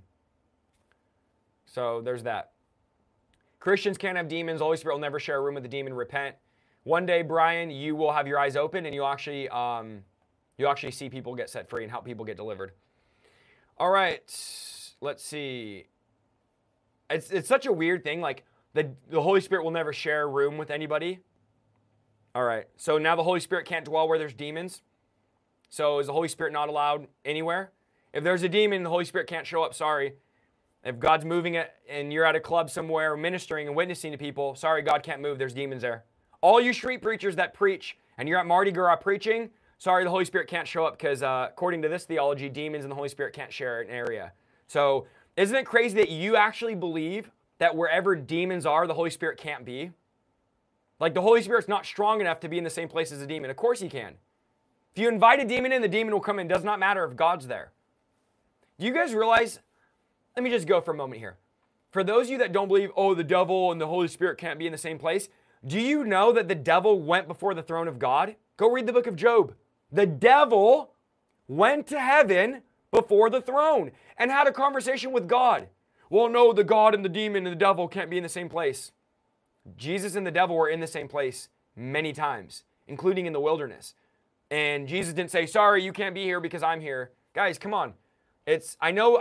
So there's that. Christians can't have demons. The Holy Spirit will never share a room with a demon. Repent. One day, Brian, you will have your eyes open and you'll actually see people get set free and help people get delivered. All right, let's see. It's such a weird thing. Like the Holy Spirit will never share a room with anybody. All right, so now the Holy Spirit can't dwell where there's demons. So is the Holy Spirit not allowed anywhere? If there's a demon, the Holy Spirit can't show up. Sorry. If God's moving it and you're at a club somewhere ministering and witnessing to people, sorry, God can't move. There's demons there. All you street preachers that preach and you're at Mardi Gras preaching, sorry, the Holy Spirit can't show up because according to this theology, demons and the Holy Spirit can't share an area. So isn't it crazy that you actually believe that wherever demons are, the Holy Spirit can't be? Like the Holy Spirit's not strong enough to be in the same place as a demon. Of course he can. If you invite a demon in, the demon will come in. It does not matter if God's there. Do you guys realize, let me just go for a moment here. For those of you that don't believe, oh, the devil and the Holy Spirit can't be in the same place, do you know that the devil went before the throne of God? Go read the book of Job. The devil went to heaven before the throne and had a conversation with God. Well, no, the God and the demon and the devil can't be in the same place. Jesus and the devil were in the same place many times, including in the wilderness. And Jesus didn't say, sorry, you can't be here because I'm here. Guys, come on. I know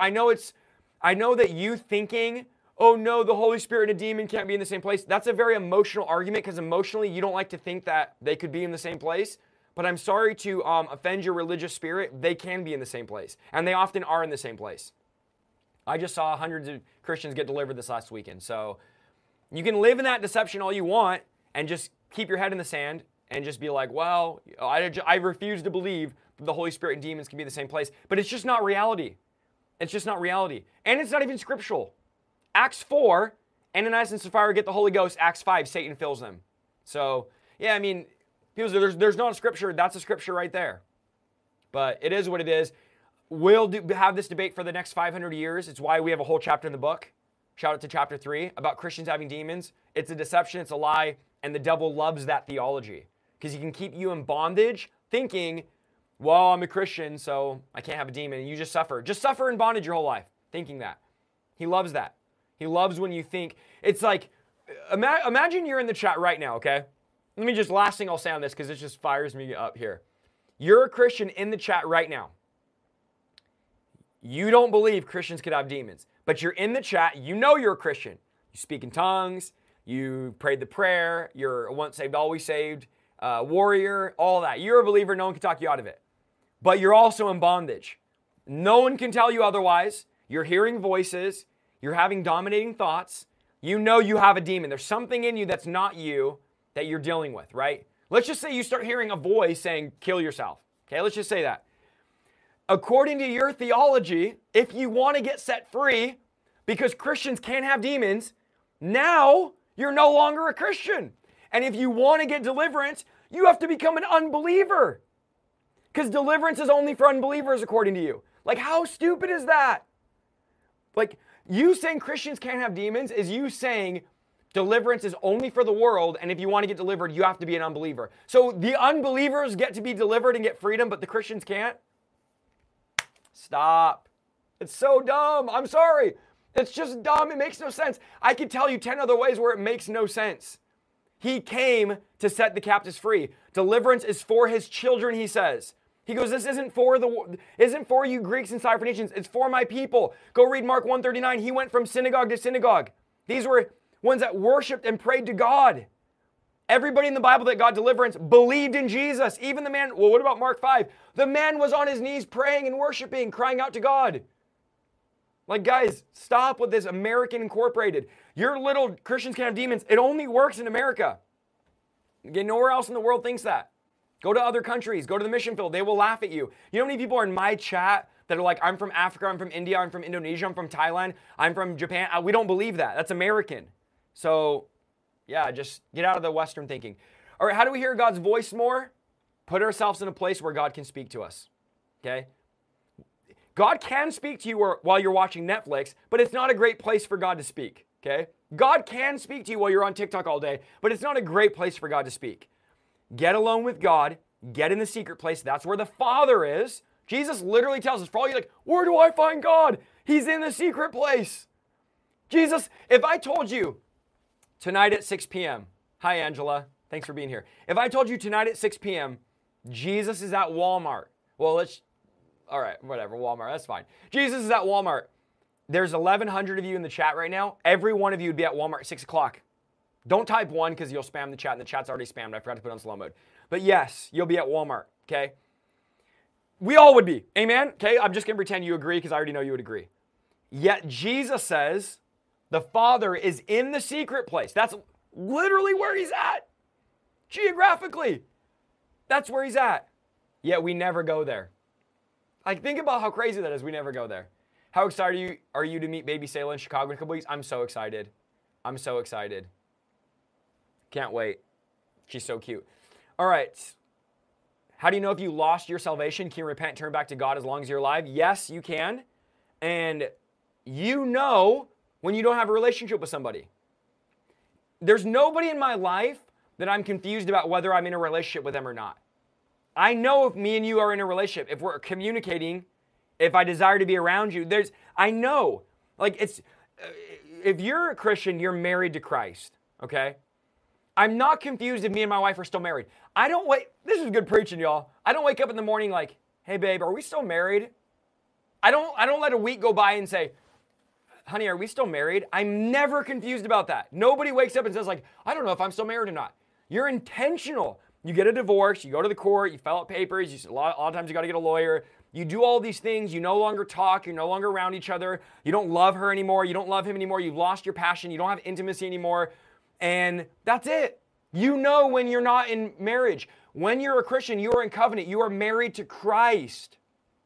that you thinking, oh no, the Holy Spirit and a demon can't be in the same place. That's a very emotional argument because emotionally you don't like to think that they could be in the same place. But I'm sorry to offend your religious spirit. They can be in the same place. And they often are in the same place. I just saw hundreds of Christians get delivered this last weekend. So you can live in that deception all you want and just keep your head in the sand and just be like, well, I refuse to believe that the Holy Spirit and demons can be in the same place. But it's just not reality. It's just not reality. And it's not even scriptural. Acts 4, Ananias and Sapphira get the Holy Ghost. Acts 5, Satan fills them. So, yeah, I mean, people say there's not a scripture. That's a scripture right there. But it is what it is. We'll have this debate for the next 500 years. It's why we have a whole chapter in the book. Shout out to chapter 3 about Christians having demons. It's a deception. It's a lie. And the devil loves that theology because he can keep you in bondage thinking, well, I'm a Christian, so I can't have a demon. And you just suffer. Just suffer in bondage your whole life thinking that. He loves that. He loves when you think. It's like, imagine you're in the chat right now, okay? Let me just, last thing I'll say on this because it just fires me up here. You're a Christian in the chat right now. You don't believe Christians could have demons, but you're in the chat. You know you're a Christian. You speak in tongues. You prayed the prayer. You're a once saved, always saved warrior, all that. You're a believer. No one can talk you out of it. But you're also in bondage. No one can tell you otherwise. You're hearing voices. You're having dominating thoughts. You know you have a demon. There's something in you that's not you that you're dealing with, right? Let's just say you start hearing a voice saying, kill yourself. Okay, let's just say that. According to your theology, if you want to get set free, because Christians can't have demons, now you're no longer a Christian. And if you want to get deliverance, you have to become an unbeliever. Because deliverance is only for unbelievers, according to you. Like, how stupid is that? Like, you saying Christians can't have demons is you saying deliverance is only for the world, and if you want to get delivered, you have to be an unbeliever. So the unbelievers get to be delivered and get freedom, but the Christians can't? Stop. It's so dumb. I'm sorry. It's just dumb. It makes no sense. I could tell you 10 other ways where it makes no sense. He came to set the captives free. Deliverance is for his children, he says. He goes, this isn't for you Greeks and Syrophoenicians. It's for my people. Go read Mark 1:39. He went from synagogue to synagogue. These were ones that worshiped and prayed to God. Everybody in the Bible that got deliverance believed in Jesus. Even the man, well, what about Mark 5? The man was on his knees praying and worshiping, crying out to God. Like, guys, stop with this American Incorporated. Your little Christians can have demons. It only works in America. Again, nowhere else in the world thinks that. Go to other countries. Go to the mission field. They will laugh at you. You know how many people are in my chat that are like, I'm from Africa, I'm from India, I'm from Indonesia, I'm from Thailand, I'm from Japan. We don't believe that. That's American. So, yeah, just get out of the Western thinking. All right, how do we hear God's voice more? Put ourselves in a place where God can speak to us, okay? God can speak to you while you're watching Netflix, but it's not a great place for God to speak, okay? God can speak to you while you're on TikTok all day, but it's not a great place for God to speak. Get alone with God. Get in the secret place. That's where the Father is. Jesus literally tells us, for all you like, where do I find God? He's in the secret place. Jesus, if I told you tonight at 6 p.m., hi, Angela. Thanks for being here. If I told you tonight at 6 p.m., Jesus is at Walmart. Well, all right, whatever, Walmart, that's fine. Jesus is at Walmart. There's 1,100 of you in the chat right now. Every one of you would be at Walmart at 6 o'clock. Don't type 1 because you'll spam the chat, and the chat's already spammed. I forgot to put it on slow mode. But yes, you'll be at Walmart, okay? We all would be, amen? Okay, I'm just going to pretend you agree because I already know you would agree. Yet Jesus says the Father is in the secret place. That's literally where he's at. Geographically, that's where he's at. Yet we never go there. Like, think about how crazy that is. We never go there. How excited are you to meet baby Selah in Chicago in a couple weeks? I'm so excited. I'm so excited. Can't wait. She's so cute. All right. How do you know if you lost your salvation? Can you repent and turn back to God as long as you're alive? Yes, you can. And you know when you don't have a relationship with somebody. There's nobody in my life that I'm confused about whether I'm in a relationship with them or not. I know if me and you are in a relationship, if we're communicating, if I desire to be around you, I know. Like, if you're a Christian, you're married to Christ, okay? I'm not confused if me and my wife are still married. This is good preaching, y'all. I don't wake up in the morning like, hey, babe, are we still married? I don't let a week go by and say, honey, are we still married? I'm never confused about that. Nobody wakes up and says like, I don't know if I'm still married or not. You're intentional. You get a divorce, you go to the court, you fill out papers, a lot of times you got to get a lawyer. You do all these things, you no longer talk, you're no longer around each other, you don't love her anymore, you don't love him anymore, you've lost your passion, you don't have intimacy anymore, and that's it. You know when you're not in marriage. When you're a Christian, you are in covenant, you are married to Christ.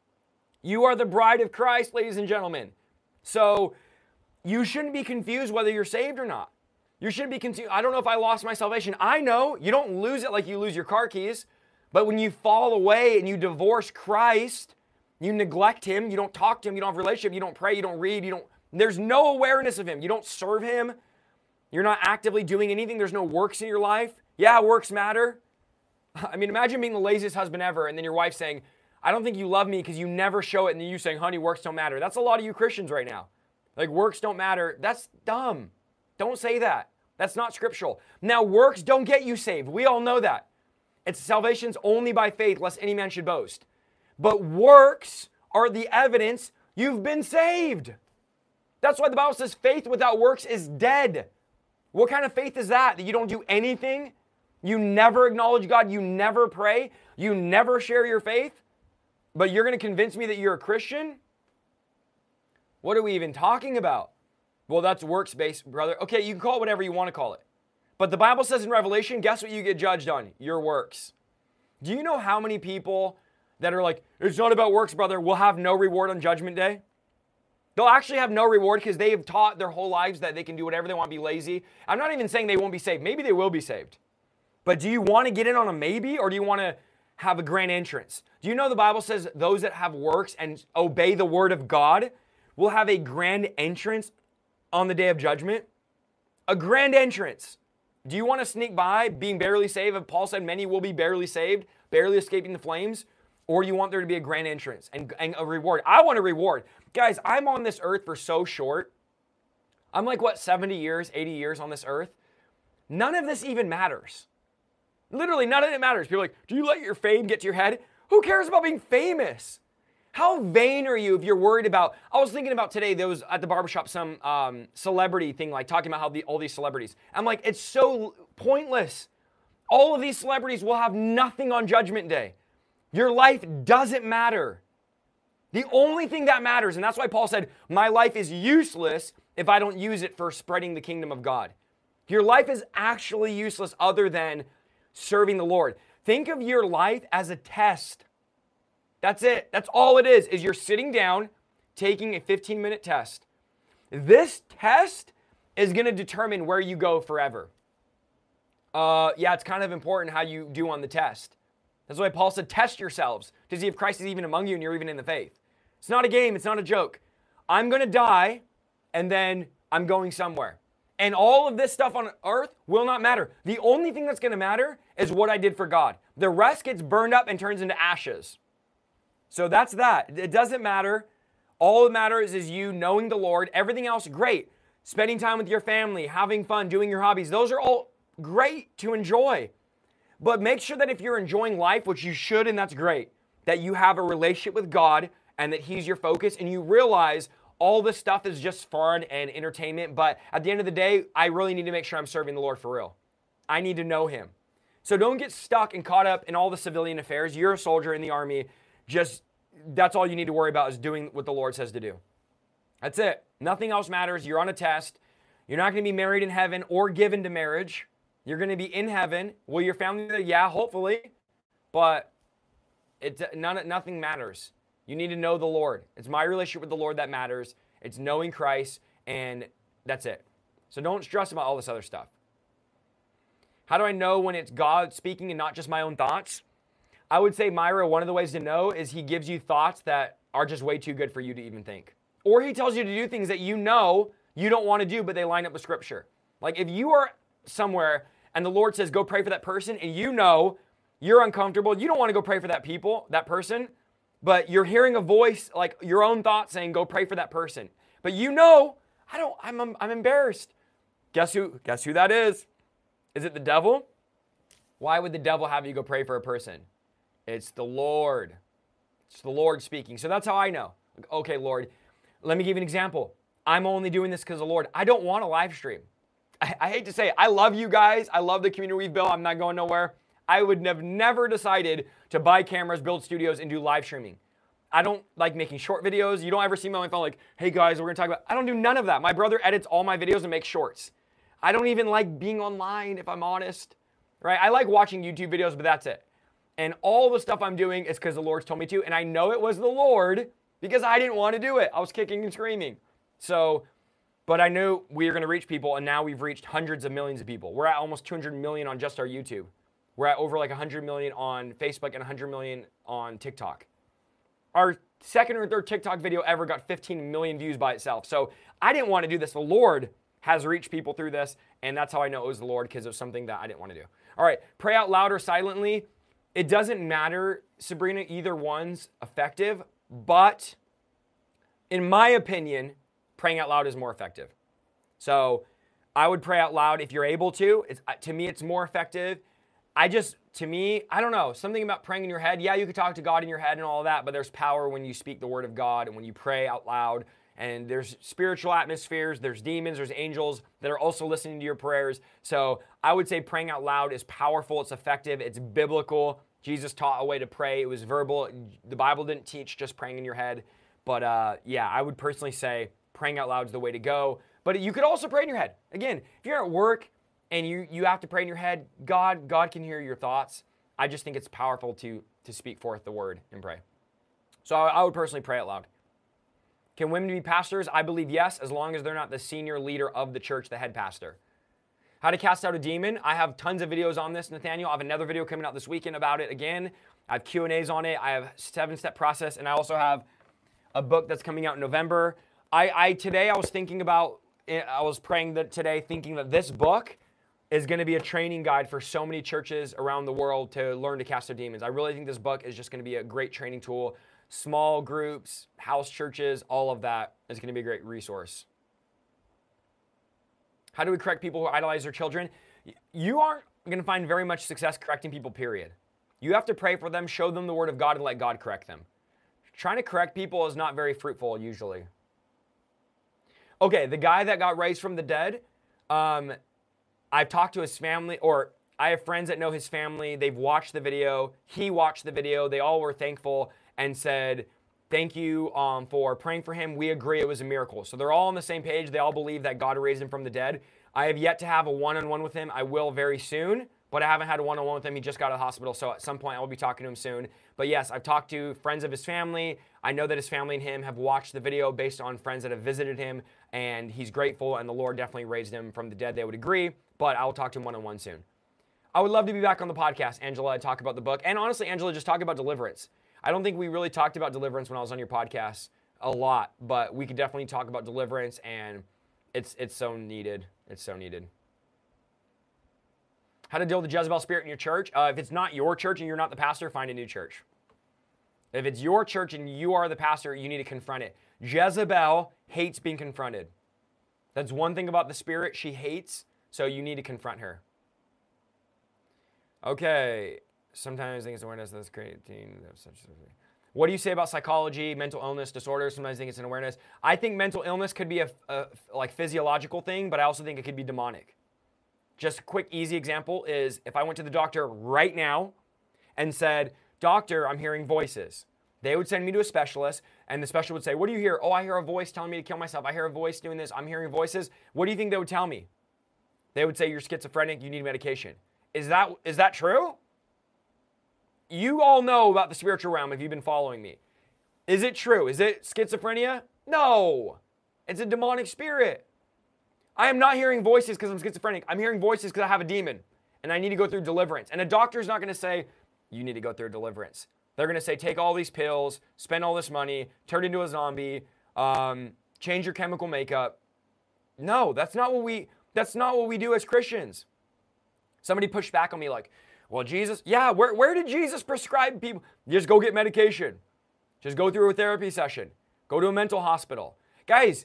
You are the bride of Christ, ladies and gentlemen. So you shouldn't be confused whether you're saved or not. You shouldn't be confused. I don't know if I lost my salvation. I know you don't lose it like you lose your car keys. But when you fall away and you divorce Christ, you neglect him, you don't talk to him, you don't have a relationship, you don't pray, you don't read, there's no awareness of him. You don't serve him. You're not actively doing anything. There's no works in your life. Yeah, works matter. I mean, imagine being the laziest husband ever and then your wife saying, I don't think you love me because you never show it. And then you saying, honey, works don't matter. That's a lot of you Christians right now. Like, works don't matter. That's dumb. Don't say that. That's not scriptural. Now, works don't get you saved. We all know that. Salvation's only by faith, lest any man should boast. But works are the evidence you've been saved. That's why the Bible says faith without works is dead. What kind of faith is that? That you don't do anything? You never acknowledge God? You never pray? You never share your faith? But you're going to convince me that you're a Christian? What are we even talking about? Well, that's works-based, brother. Okay, you can call it whatever you want to call it. But the Bible says in Revelation, guess what you get judged on? Your works. Do you know how many people that are like, it's not about works, brother, will have no reward on Judgment Day? They'll actually have no reward because they have taught their whole lives that they can do whatever they want, be lazy. I'm not even saying they won't be saved. Maybe they will be saved. But do you want to get in on a maybe, or do you want to have a grand entrance? Do you know the Bible says those that have works and obey the word of God will have a grand entrance on the day of judgment? A grand entrance. Do you want to sneak by being barely saved? Paul said many will be barely saved, barely escaping the flames. Or do you want there to be a grand entrance and a reward? I want a reward. Guys, I'm on this earth for so short. I'm like, 70 years, 80 years on this earth? None of this even matters. Literally, none of it matters. People are like, do you let your fame get to your head? Who cares about being famous? How vain are you if you're worried about... I was thinking about today, there was at the barbershop some celebrity thing, like talking about how all these celebrities. I'm like, it's so pointless. All of these celebrities will have nothing on Judgment Day. Your life doesn't matter. The only thing that matters, and that's why Paul said, my life is useless if I don't use it for spreading the kingdom of God. Your life is actually useless other than serving the Lord. Think of your life as a test. That's it. That's all it is you're sitting down, taking a 15-minute test. This test is going to determine where you go forever. Yeah, it's kind of important how you do on the test. That's why Paul said, test yourselves to see if Christ is even among you and you're even in the faith. It's not a game. It's not a joke. I'm going to die, and then I'm going somewhere. And all of this stuff on earth will not matter. The only thing that's going to matter is what I did for God. The rest gets burned up and turns into ashes. So that's that. It doesn't matter. All that matters is you knowing the Lord. Everything else, great. Spending time with your family, having fun, doing your hobbies. Those are all great to enjoy. But make sure that if you're enjoying life, which you should, and that's great, that you have a relationship with God and that He's your focus, and you realize all this stuff is just fun and entertainment, but at the end of the day, I really need to make sure I'm serving the Lord for real. I need to know Him. So don't get stuck and caught up in all the civilian affairs. You're a soldier in the army. Just, that's all you need to worry about is doing what the Lord says to do. That's it. Nothing else matters. You're on a test. You're not going to be married in heaven or given to marriage. You're going to be in heaven. Will your family be there? Yeah, hopefully. But nothing matters. You need to know the Lord. It's my relationship with the Lord that matters. It's knowing Christ, and that's it. So don't stress about all this other stuff. How do I know when it's God speaking and not just my own thoughts? I would say, Myra, one of the ways to know is he gives you thoughts that are just way too good for you to even think. Or he tells you to do things that you know you don't want to do, but they line up with Scripture. Like if you are somewhere and the Lord says, go pray for that person, and you know you're uncomfortable, you don't want to go pray for that person, but you're hearing a voice, like your own thoughts saying, go pray for that person. But you know, I'm embarrassed. Guess who that is? Is it the devil? Why would the devil have you go pray for a person? It's the Lord. It's the Lord speaking. So that's how I know. Okay, Lord, let me give you an example. I'm only doing this because of the Lord. I don't want a live stream. I hate to say it. I love you guys. I love the community we've built. I'm not going nowhere. I would have never decided to buy cameras, build studios, and do live streaming. I don't like making short videos. You don't ever see me on my phone like, hey guys, we're going to talk about... I don't do none of that. My brother edits all my videos and makes shorts. I don't even like being online, if I'm honest. Right? I like watching YouTube videos, but that's it. And all the stuff I'm doing is because the Lord's told me to, and I know it was the Lord because I didn't want to do it. I was kicking and screaming. So, but I knew we were going to reach people, and now we've reached hundreds of millions of people. We're at almost 200 million on just our YouTube. We're at over like 100 million on Facebook and 100 million on TikTok. Our second or third TikTok video ever got 15 million views by itself. So I didn't want to do this. The Lord has reached people through this, and that's how I know it was the Lord, because it was something that I didn't want to do. All right, pray out loud or silently. It doesn't matter, Sabrina, either one's effective, but in my opinion, praying out loud is more effective. So I would pray out loud if you're able to. To me, it's more effective. I don't know, something about praying in your head. Yeah, you could talk to God in your head and all of that, but there's power when you speak the word of God and when you pray out loud. And there's spiritual atmospheres, there's demons, there's angels that are also listening to your prayers. So I would say praying out loud is powerful, it's effective, it's biblical. Jesus taught a way to pray. It was verbal. The Bible didn't teach just praying in your head. But yeah, I would personally say praying out loud is the way to go. But you could also pray in your head. Again, if you're at work and you have to pray in your head, God can hear your thoughts. I just think it's powerful to speak forth the word and pray. So I would personally pray out loud. Can women be pastors? I believe yes, as long as they're not the senior leader of the church, the head pastor. How to cast out a demon. I have tons of videos on this, Nathaniel. I have another video coming out this weekend about it again. I have Q&As on it. I have 7-step process, and I also have a book that's coming out in November. Today I was praying today thinking that this book is going to be a training guide for so many churches around the world to learn to cast out demons. I really think this book is just going to be a great training tool. Small groups, house churches, all of that is going to be a great resource. How do we correct people who idolize their children? You aren't going to find very much success correcting people, period. You have to pray for them, show them the word of God, and let God correct them. Trying to correct people is not very fruitful, usually. Okay, the guy that got raised from the dead, I've talked to his family, or I have friends that know his family. They've watched the video. He watched the video. They all were thankful and said, thank you for praying for him. We agree it was a miracle. So they're all on the same page. They all believe that God raised him from the dead. I have yet to have a one-on-one with him. I will very soon, but I haven't had a one-on-one with him. He just got out of the hospital, so at some point I will be talking to him soon. But yes, I've talked to friends of his family. I know that his family and him have watched the video based on friends that have visited him, and he's grateful, and the Lord definitely raised him from the dead. They would agree, but I will talk to him one-on-one soon. I would love to be back on the podcast, Angela, and talk about the book. And honestly, Angela, just talk about deliverance. I don't think we really talked about deliverance when I was on your podcast a lot, but we could definitely talk about deliverance, and it's so needed. It's so needed. How to deal with the Jezebel spirit in your church. If it's not your church and you're not the pastor, find a new church. If it's your church and you are the pastor, you need to confront it. Jezebel hates being confronted. That's one thing about the spirit she hates, so you need to confront her. Okay. Sometimes I think it's awareness that's creating such. What do you say about psychology, mental illness, disorders? Sometimes I think it's an awareness. I think mental illness could be a like physiological thing, but I also think it could be demonic. Just a quick, easy example is if I went to the doctor right now and said, doctor, I'm hearing voices. They would send me to a specialist, and the specialist would say, what do you hear? Oh, I hear a voice telling me to kill myself. I hear a voice doing this. I'm hearing voices. What do you think they would tell me? They would say, you're schizophrenic. You need medication. Is that true? You all know about the spiritual realm if you've been following me. Is it true? Is it schizophrenia? No. It's a demonic spirit. I am not hearing voices because I'm schizophrenic. I'm hearing voices because I have a demon, and I need to go through deliverance. And a doctor's not going to say, you need to go through deliverance. They're going to say, take all these pills, spend all this money, turn into a zombie, change your chemical makeup. No, that's not what we do as Christians. Somebody pushed back on me like, well, Jesus, yeah, where did Jesus prescribe people? Just go get medication. Just go through a therapy session. Go to a mental hospital. Guys,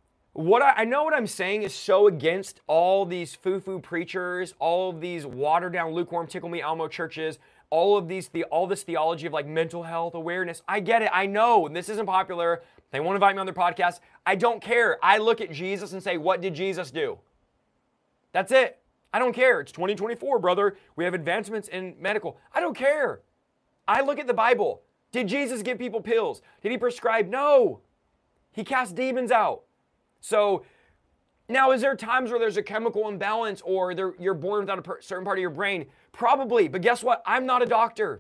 I know what I'm saying is so against all these foo-foo preachers, all of these watered-down, lukewarm, tickle-me Elmo churches, all this theology of like mental health awareness. I get it. I know this isn't popular. They won't invite me on their podcast. I don't care. I look at Jesus and say, what did Jesus do? That's it. I don't care. It's 2024, brother. We have advancements in medical. I don't care. I look at the Bible. Did Jesus give people pills? Did he prescribe? No. He cast demons out. So now, is there times where there's a chemical imbalance or you're born without a certain part of your brain? Probably. But guess what? I'm not a doctor.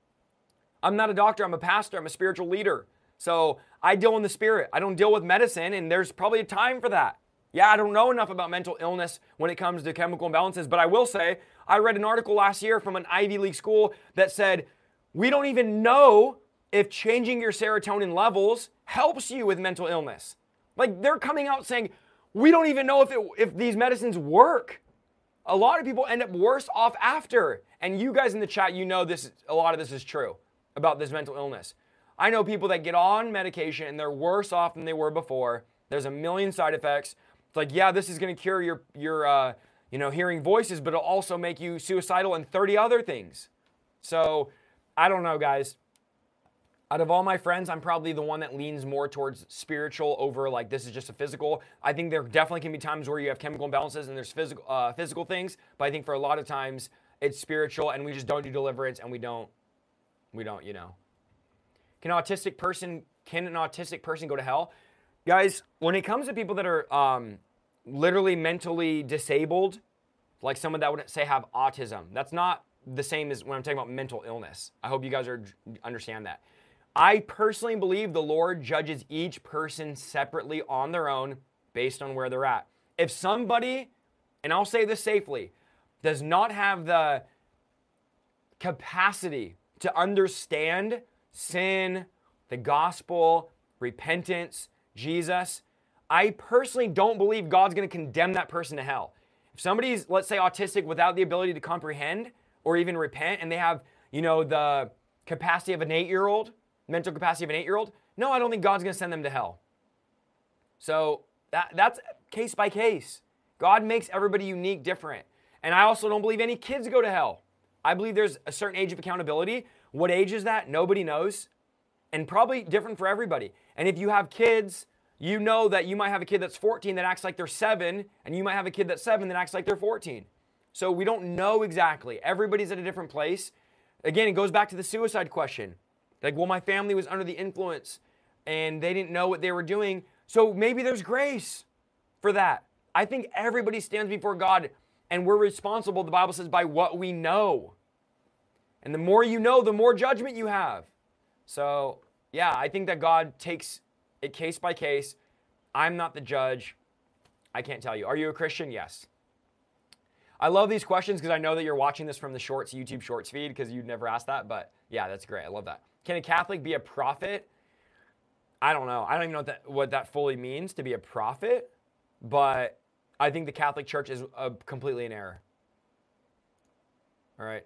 I'm not a doctor. I'm a pastor. I'm a spiritual leader. So I deal in the spirit. I don't deal with medicine, and there's probably a time for that. Yeah, I don't know enough about mental illness when it comes to chemical imbalances, but I will say I read an article last year from an Ivy League school that said we don't even know if changing your serotonin levels helps you with mental illness. Like, they're coming out saying, we don't even know if these medicines work. A lot of people end up worse off after. And you guys in the chat, you know a lot of this is true about this mental illness. I know people that get on medication and they're worse off than they were before. There's a million side effects. It's like, yeah, this is going to cure your hearing voices, but it'll also make you suicidal and 30 other things. So, I don't know, guys. Out of all my friends, I'm probably the one that leans more towards spiritual over like this is just a physical. I think there definitely can be times where you have chemical imbalances and there's physical things, but I think for a lot of times it's spiritual and we just don't do deliverance and we don't, Can an autistic person go to hell? Guys, when it comes to people that are literally mentally disabled, like someone that would say have autism, that's not the same as when I'm talking about mental illness. I hope you guys understand that. I personally believe the Lord judges each person separately on their own based on where they're at. If somebody, and I'll say this safely, does not have the capacity to understand sin, the gospel, repentance, Jesus, I personally don't believe God's going to condemn that person to hell. If somebody's, let's say, autistic without the ability to comprehend or even repent, and they have, the capacity of an 8-year-old, mental capacity of an 8-year-old, no, I don't think God's going to send them to hell. So that's case by case. God makes everybody unique, different. And I also don't believe any kids go to hell. I believe there's a certain age of accountability. What age is that? Nobody knows. And probably different for everybody. And if you have kids, you know that you might have a kid that's 14 that acts like they're 7, and you might have a kid that's 7 that acts like they're 14. So we don't know exactly. Everybody's at a different place. Again, it goes back to the suicide question. Like, well, my family was under the influence and they didn't know what they were doing. So maybe there's grace for that. I think everybody stands before God and we're responsible, the Bible says, by what we know. And the more you know, the more judgment you have. So, yeah, I think that God takes it case by case. I'm not the judge. I can't tell you. Are you a Christian? Yes. I love these questions because I know that you're watching this from the Shorts, YouTube Shorts feed because you'd never asked that. But, yeah, that's great. I love that. Can a Catholic be a prophet? I don't know. I don't even know what that fully means to be a prophet, but I think the Catholic Church is completely in error. All right.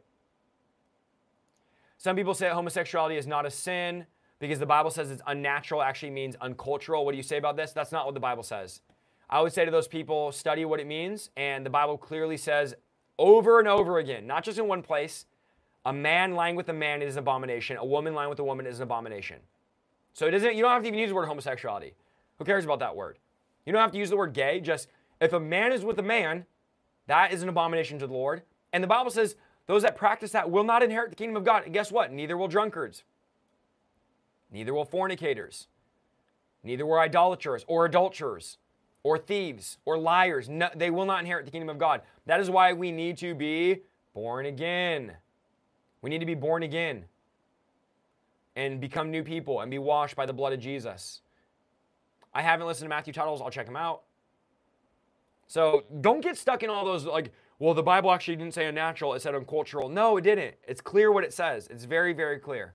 Some people say homosexuality is not a sin because the Bible says it's unnatural, actually means uncultural. What do you say about this? That's not what the Bible says. I would say to those people, study what it means, and the Bible clearly says over and over again, not just in one place, a man lying with a man is an abomination. A woman lying with a woman is an abomination. So you don't have to even use the word homosexuality. Who cares about that word? You don't have to use the word gay. Just if a man is with a man, that is an abomination to the Lord. And the Bible says those that practice that will not inherit the kingdom of God. And guess what? Neither will drunkards. Neither will fornicators. Neither will idolaters or adulterers or thieves or liars. No, they will not inherit the kingdom of God. That is why we need to be born again. We need to be born again and become new people and be washed by the blood of Jesus. I haven't listened to Matthew Tuttle's. I'll check him out. So don't get stuck in all those like, well, the Bible actually didn't say unnatural. It said uncultural. No, it didn't. It's clear what it says. It's very, very clear.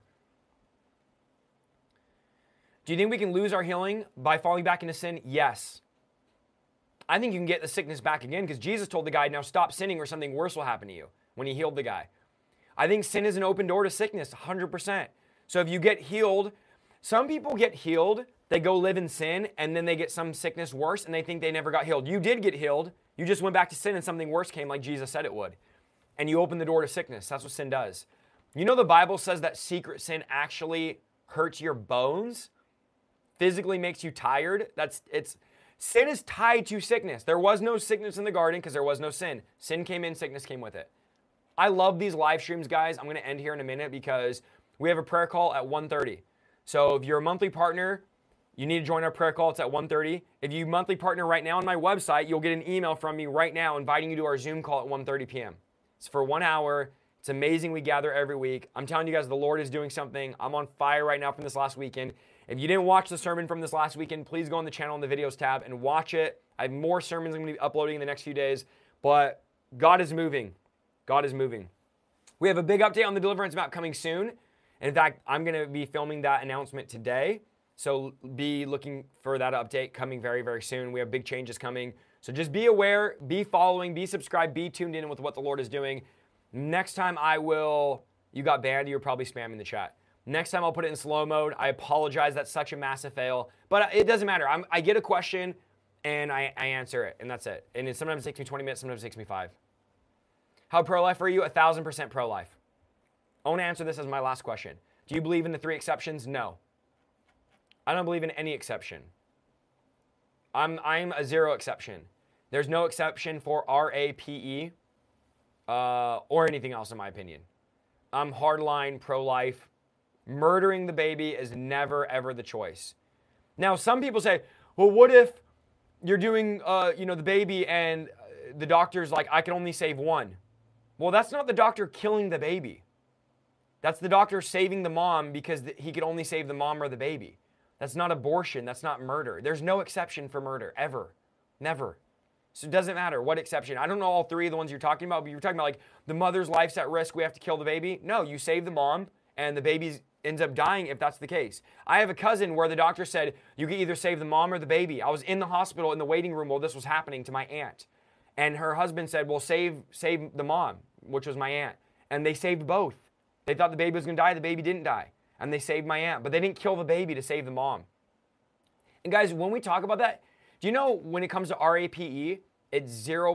Do you think we can lose our healing by falling back into sin? Yes. I think you can get the sickness back again because Jesus told the guy, now stop sinning or something worse will happen to you when he healed the guy. I think sin is an open door to sickness, 100%. So if you get healed, some people get healed, they go live in sin, and then they get some sickness worse, and they think they never got healed. You did get healed. You just went back to sin, and something worse came like Jesus said it would. And you opened the door to sickness. That's what sin does. You know the Bible says that secret sin actually hurts your bones, physically makes you tired. Sin is tied to sickness. There was no sickness in the garden because there was no sin. Sin came in, sickness came with it. I love these live streams, guys. I'm going to end here in a minute because we have a prayer call at 1:30. So if you're a monthly partner, you need to join our prayer call. It's at 1:30. If you monthly partner right now on my website, you'll get an email from me right now inviting you to our Zoom call at 1:30 p.m. It's for 1 hour. It's amazing. We gather every week. I'm telling you guys, the Lord is doing something. I'm on fire right now from this last weekend. If you didn't watch the sermon from this last weekend, please go on the channel in the videos tab and watch it. I have more sermons I'm going to be uploading in the next few days, but God is moving. God is moving. We have a big update on the deliverance map coming soon. And in fact, I'm going to be filming that announcement today. So be looking for that update coming very, very soon. We have big changes coming. So just be aware, be following, be subscribed, be tuned in with what the Lord is doing. Next time you got banned, you're probably spamming the chat. Next time I'll put it in slow mode. I apologize. That's such a massive fail. But it doesn't matter. I get a question and I answer it, and that's it. And sometimes it takes me 20 minutes, sometimes it takes me 5. How pro-life are you? 1,000% pro-life. I want to answer this as my last question. Do you believe in the 3 exceptions? No. I don't believe in any exception. I'm a 0 exception. There's no exception for RAPE or anything else in my opinion. I'm hardline pro-life. Murdering the baby is never, ever the choice. Now, some people say, well, what if you're doing, the baby and the doctor's like, I can only save 1. Well, that's not the doctor killing the baby. That's the doctor saving the mom because he could only save the mom or the baby. That's not abortion. That's not murder. There's no exception for murder, ever. Never. So it doesn't matter what exception. I don't know all 3 of the ones you're talking about, but you're talking about like the mother's life's at risk, we have to kill the baby. No, you save the mom and the baby ends up dying if that's the case. I have a cousin where the doctor said you can either save the mom or the baby. I was in the hospital in the waiting room while this was happening to my aunt. And her husband said, well, save the mom, which was my aunt. And they saved both. They thought the baby was going to die. The baby didn't die. And they saved my aunt. But they didn't kill the baby to save the mom. And guys, when we talk about that, do you know when it comes to RAPE, it's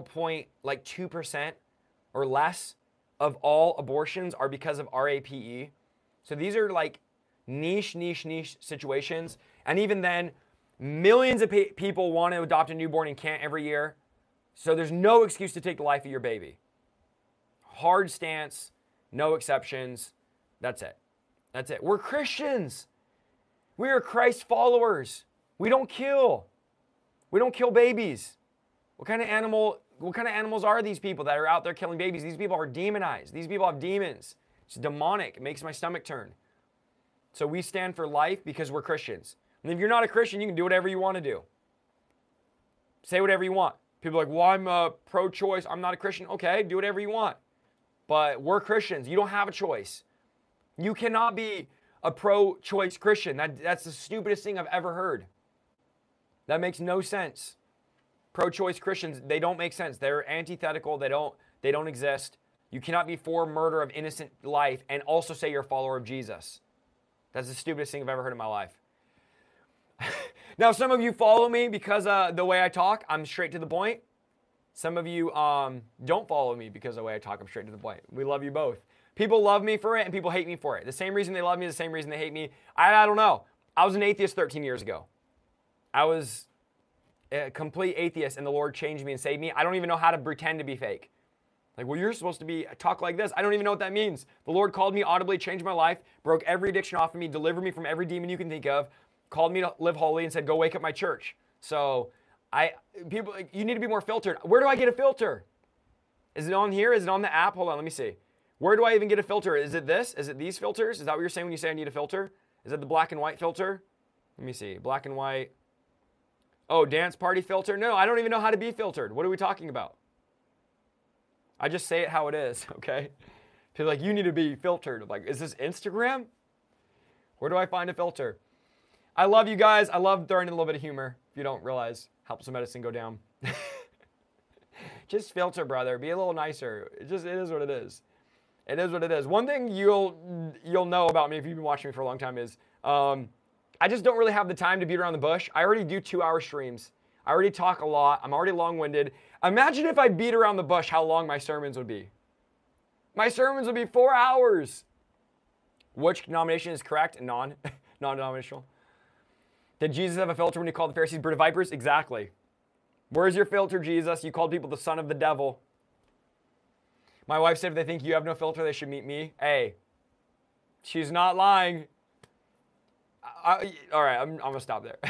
0.2% or less of all abortions are because of RAPE. So these are like niche situations. And even then, millions of people want to adopt a newborn and can't every year. So there's no excuse to take the life of your baby. Hard stance, no exceptions. That's it. That's it. We're Christians. We are Christ followers. We don't kill. We don't kill babies. What kind of animals are these people that are out there killing babies? These people are demonized. These people have demons. It's demonic. It makes my stomach turn. So we stand for life because we're Christians. And if you're not a Christian, you can do whatever you want to do. Say whatever you want. People are like, well, I'm pro-choice. I'm not a Christian. Okay, do whatever you want. But we're Christians. You don't have a choice. You cannot be a pro-choice Christian. That's the stupidest thing I've ever heard. That makes no sense. Pro-choice Christians, they don't make sense. They're antithetical. They don't exist. You cannot be for murder of innocent life and also say you're a follower of Jesus. That's the stupidest thing I've ever heard in my life. Now, some of you follow me because the way I talk, I'm straight to the point. Some of you don't follow me because the way I talk, I'm straight to the point. We love you both. People love me for it and people hate me for it. The same reason they love me is the same reason they hate me. I don't know. I was an atheist 13 years ago. I was a complete atheist and the Lord changed me and saved me. I don't even know how to pretend to be fake. Like, well, you're supposed to be talk like this. I don't even know what that means. The Lord called me audibly, changed my life, broke every addiction off of me, delivered me from every demon you can think of, called me to live holy, and said, go wake up my church. So people, you need to be more filtered. Where do I get a filter? Is it on here? Is it on the app? Hold on, let me see. Where do I even get a filter? Is it this? Is it these filters? Is that what you're saying when you say I need a filter? Is it the black and white filter? Let me see. Black and white. Oh, dance party filter? No, I don't even know how to be filtered. What are we talking about? I just say it how it is, okay? People are like, you need to be filtered. I'm like, is this Instagram? Where do I find a filter? I love you guys. I love throwing in a little bit of humor. If you don't realize, helps the medicine go down. Just filter, brother. Be a little nicer. It is what it is. It is what it is. One thing you'll know about me if you've been watching me for a long time is I just don't really have the time to beat around the bush. I already do 2-hour streams. I already talk a lot. I'm already long-winded. Imagine if I beat around the bush how long my sermons would be. My sermons would be 4 hours. Which denomination is correct? Non-denominational. Did Jesus have a filter when he called the Pharisees brood of vipers? Exactly. Where's your filter, Jesus? You called people the son of the devil. My wife said if they think you have no filter, they should meet me. Hey, she's not lying. All right, I'm going to stop there.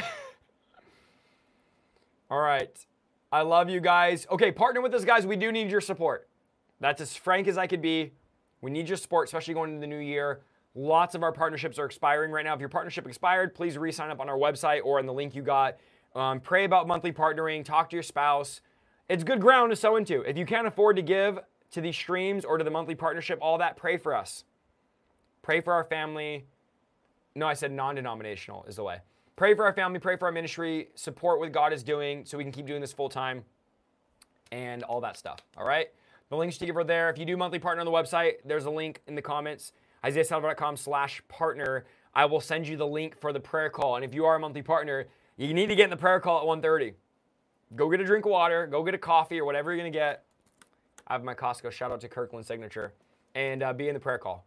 All right. I love you guys. Okay, partner with us, guys. We do need your support. That's as frank as I could be. We need your support, especially going into the new year. Lots of our partnerships are expiring right now. If your partnership expired, please re-sign up on our website or on the link you got. Pray about monthly partnering. Talk to your spouse. It's good ground to sow into. If you can't afford to give to these streams or to the monthly partnership, all that, pray for us. Pray for our family. No, I said non-denominational is the way. Pray for our family, pray for our ministry, support what God is doing so we can keep doing this full time and all that stuff, all right? The links to give are there. If you do monthly partner on the website, there's a link in the comments, isaiahsaldivar.com/partner. I will send you the link for the prayer call. And if you are a monthly partner, you need to get in the prayer call at 1:30. Go get a drink of water, go get a coffee or whatever you're going to get. I have my Costco, shout out to Kirkland signature, and be in the prayer call.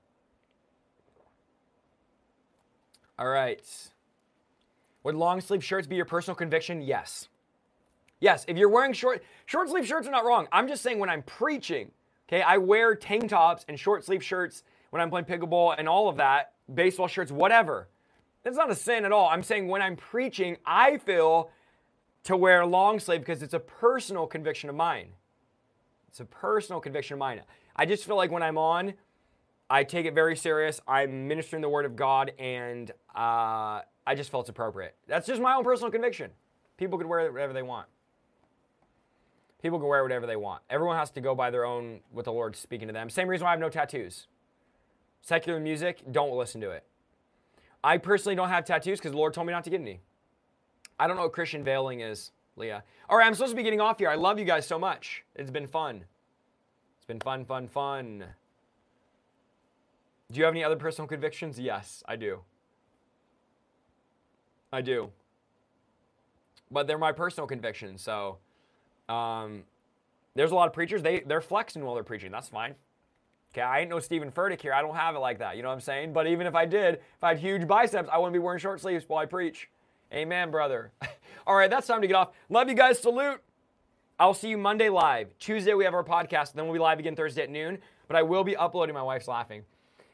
All right. Would long sleeve shirts be your personal conviction? Yes. Yes, if you're wearing short sleeve shirts are not wrong. I'm just saying when I'm preaching, okay, I wear tank tops and short sleeve shirts when I'm playing pickleball and all of that, baseball shirts, whatever. That's not a sin at all. I'm saying when I'm preaching, I feel to wear long sleeve because it's a personal conviction of mine. It's a personal conviction of mine. I just feel like when I'm on, I take it very serious. I'm ministering the word of God, and I just felt it's appropriate. That's just my own personal conviction. People can wear whatever they want. People can wear whatever they want. Everyone has to go by their own, what the Lord's speaking to them. Same reason why I have no tattoos. Secular music, don't listen to it. I personally don't have tattoos because the Lord told me not to get any. I don't know what Christian veiling is, Leah. All right, I'm supposed to be getting off here. I love you guys so much. It's been fun. It's been fun, fun, fun. Do you have any other personal convictions? Yes, I do. I do. But they're my personal convictions, so there's a lot of preachers, they're flexing while they're preaching. That's fine. Okay, I ain't no Stephen Furtick here. I don't have it like that. You know what I'm saying? But even if I did, if I had huge biceps, I wouldn't be wearing short sleeves while I preach. Amen, brother. All right, that's time to get off. Love you guys. Salute. I'll see you Monday live. Tuesday, we have our podcast. Then we'll be live again Thursday at noon. But I will be uploading. My wife's laughing.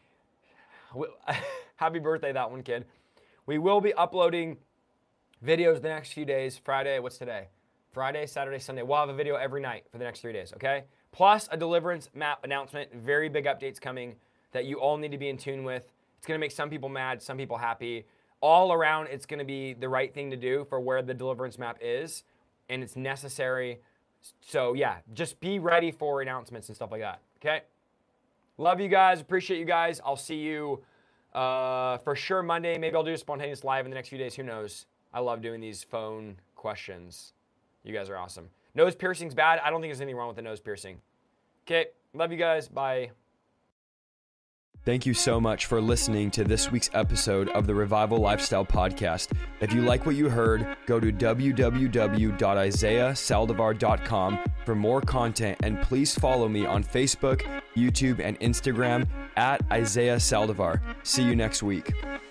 Happy birthday, that one, kid. We will be uploading videos the next few days. Friday, what's today? Friday, Saturday, Sunday. We'll have a video every night for the next 3 days, okay? Plus a deliverance map announcement. Very big updates coming that you all need to be in tune with. It's going to make some people mad, some people happy. All around, it's going to be the right thing to do for where the deliverance map is, and it's necessary. So, yeah, just be ready for announcements and stuff like that, okay? Love you guys. Appreciate you guys. I'll see you for sure Monday. Maybe I'll do a spontaneous live in the next few days. Who knows? I love doing these phone questions. You guys are awesome. Nose piercing's bad. I don't think there's anything wrong with the nose piercing. Okay. Love you guys. Bye. Thank you so much for listening to this week's episode of the Revival Lifestyle Podcast. If you like what you heard, go to www.isaiahsaldivar.com for more content, and please follow me on Facebook, YouTube, and Instagram at Isaiah Saldivar. See you next week.